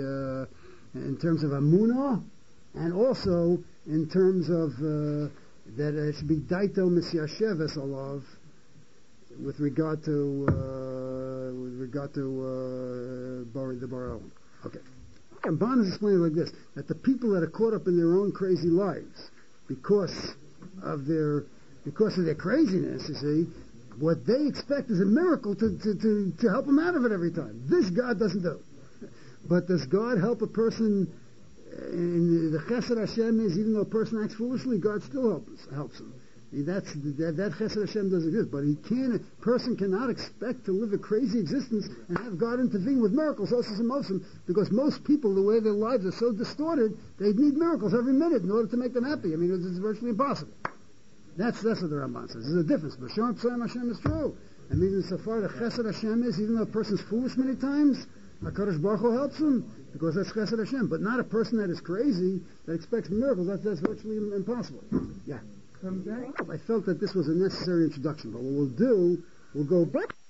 Speaker 1: Amunah, and also in terms of that it should be Daito Misyasheves Alav with regard to the Bar Olam. Okay, Ramban is explaining like this: that the people that are caught up in their own crazy lives because of their craziness, you see, what they expect is a miracle to help them out of it every time. This God doesn't do. But does God help a person? In the Chesed Hashem is, even though a person acts foolishly, God still helps him. That Chesed Hashem doesn't exist. But a person cannot expect to live a crazy existence and have God intervene with miracles, because most people, the way their lives are so distorted, they need miracles every minute in order to make them happy. I mean, it's virtually impossible. That's what the Ramban says. There's a difference. But Shem Hashem is true. And even so far the Chesed Hashem is, even though a person's foolish many times, HaKadosh Baruch Hu helps him, because that's Chesed Hashem. But not a person that is crazy, that expects miracles. That's virtually impossible. Yeah. I felt that this was a necessary introduction. But what we'll do, we'll go back.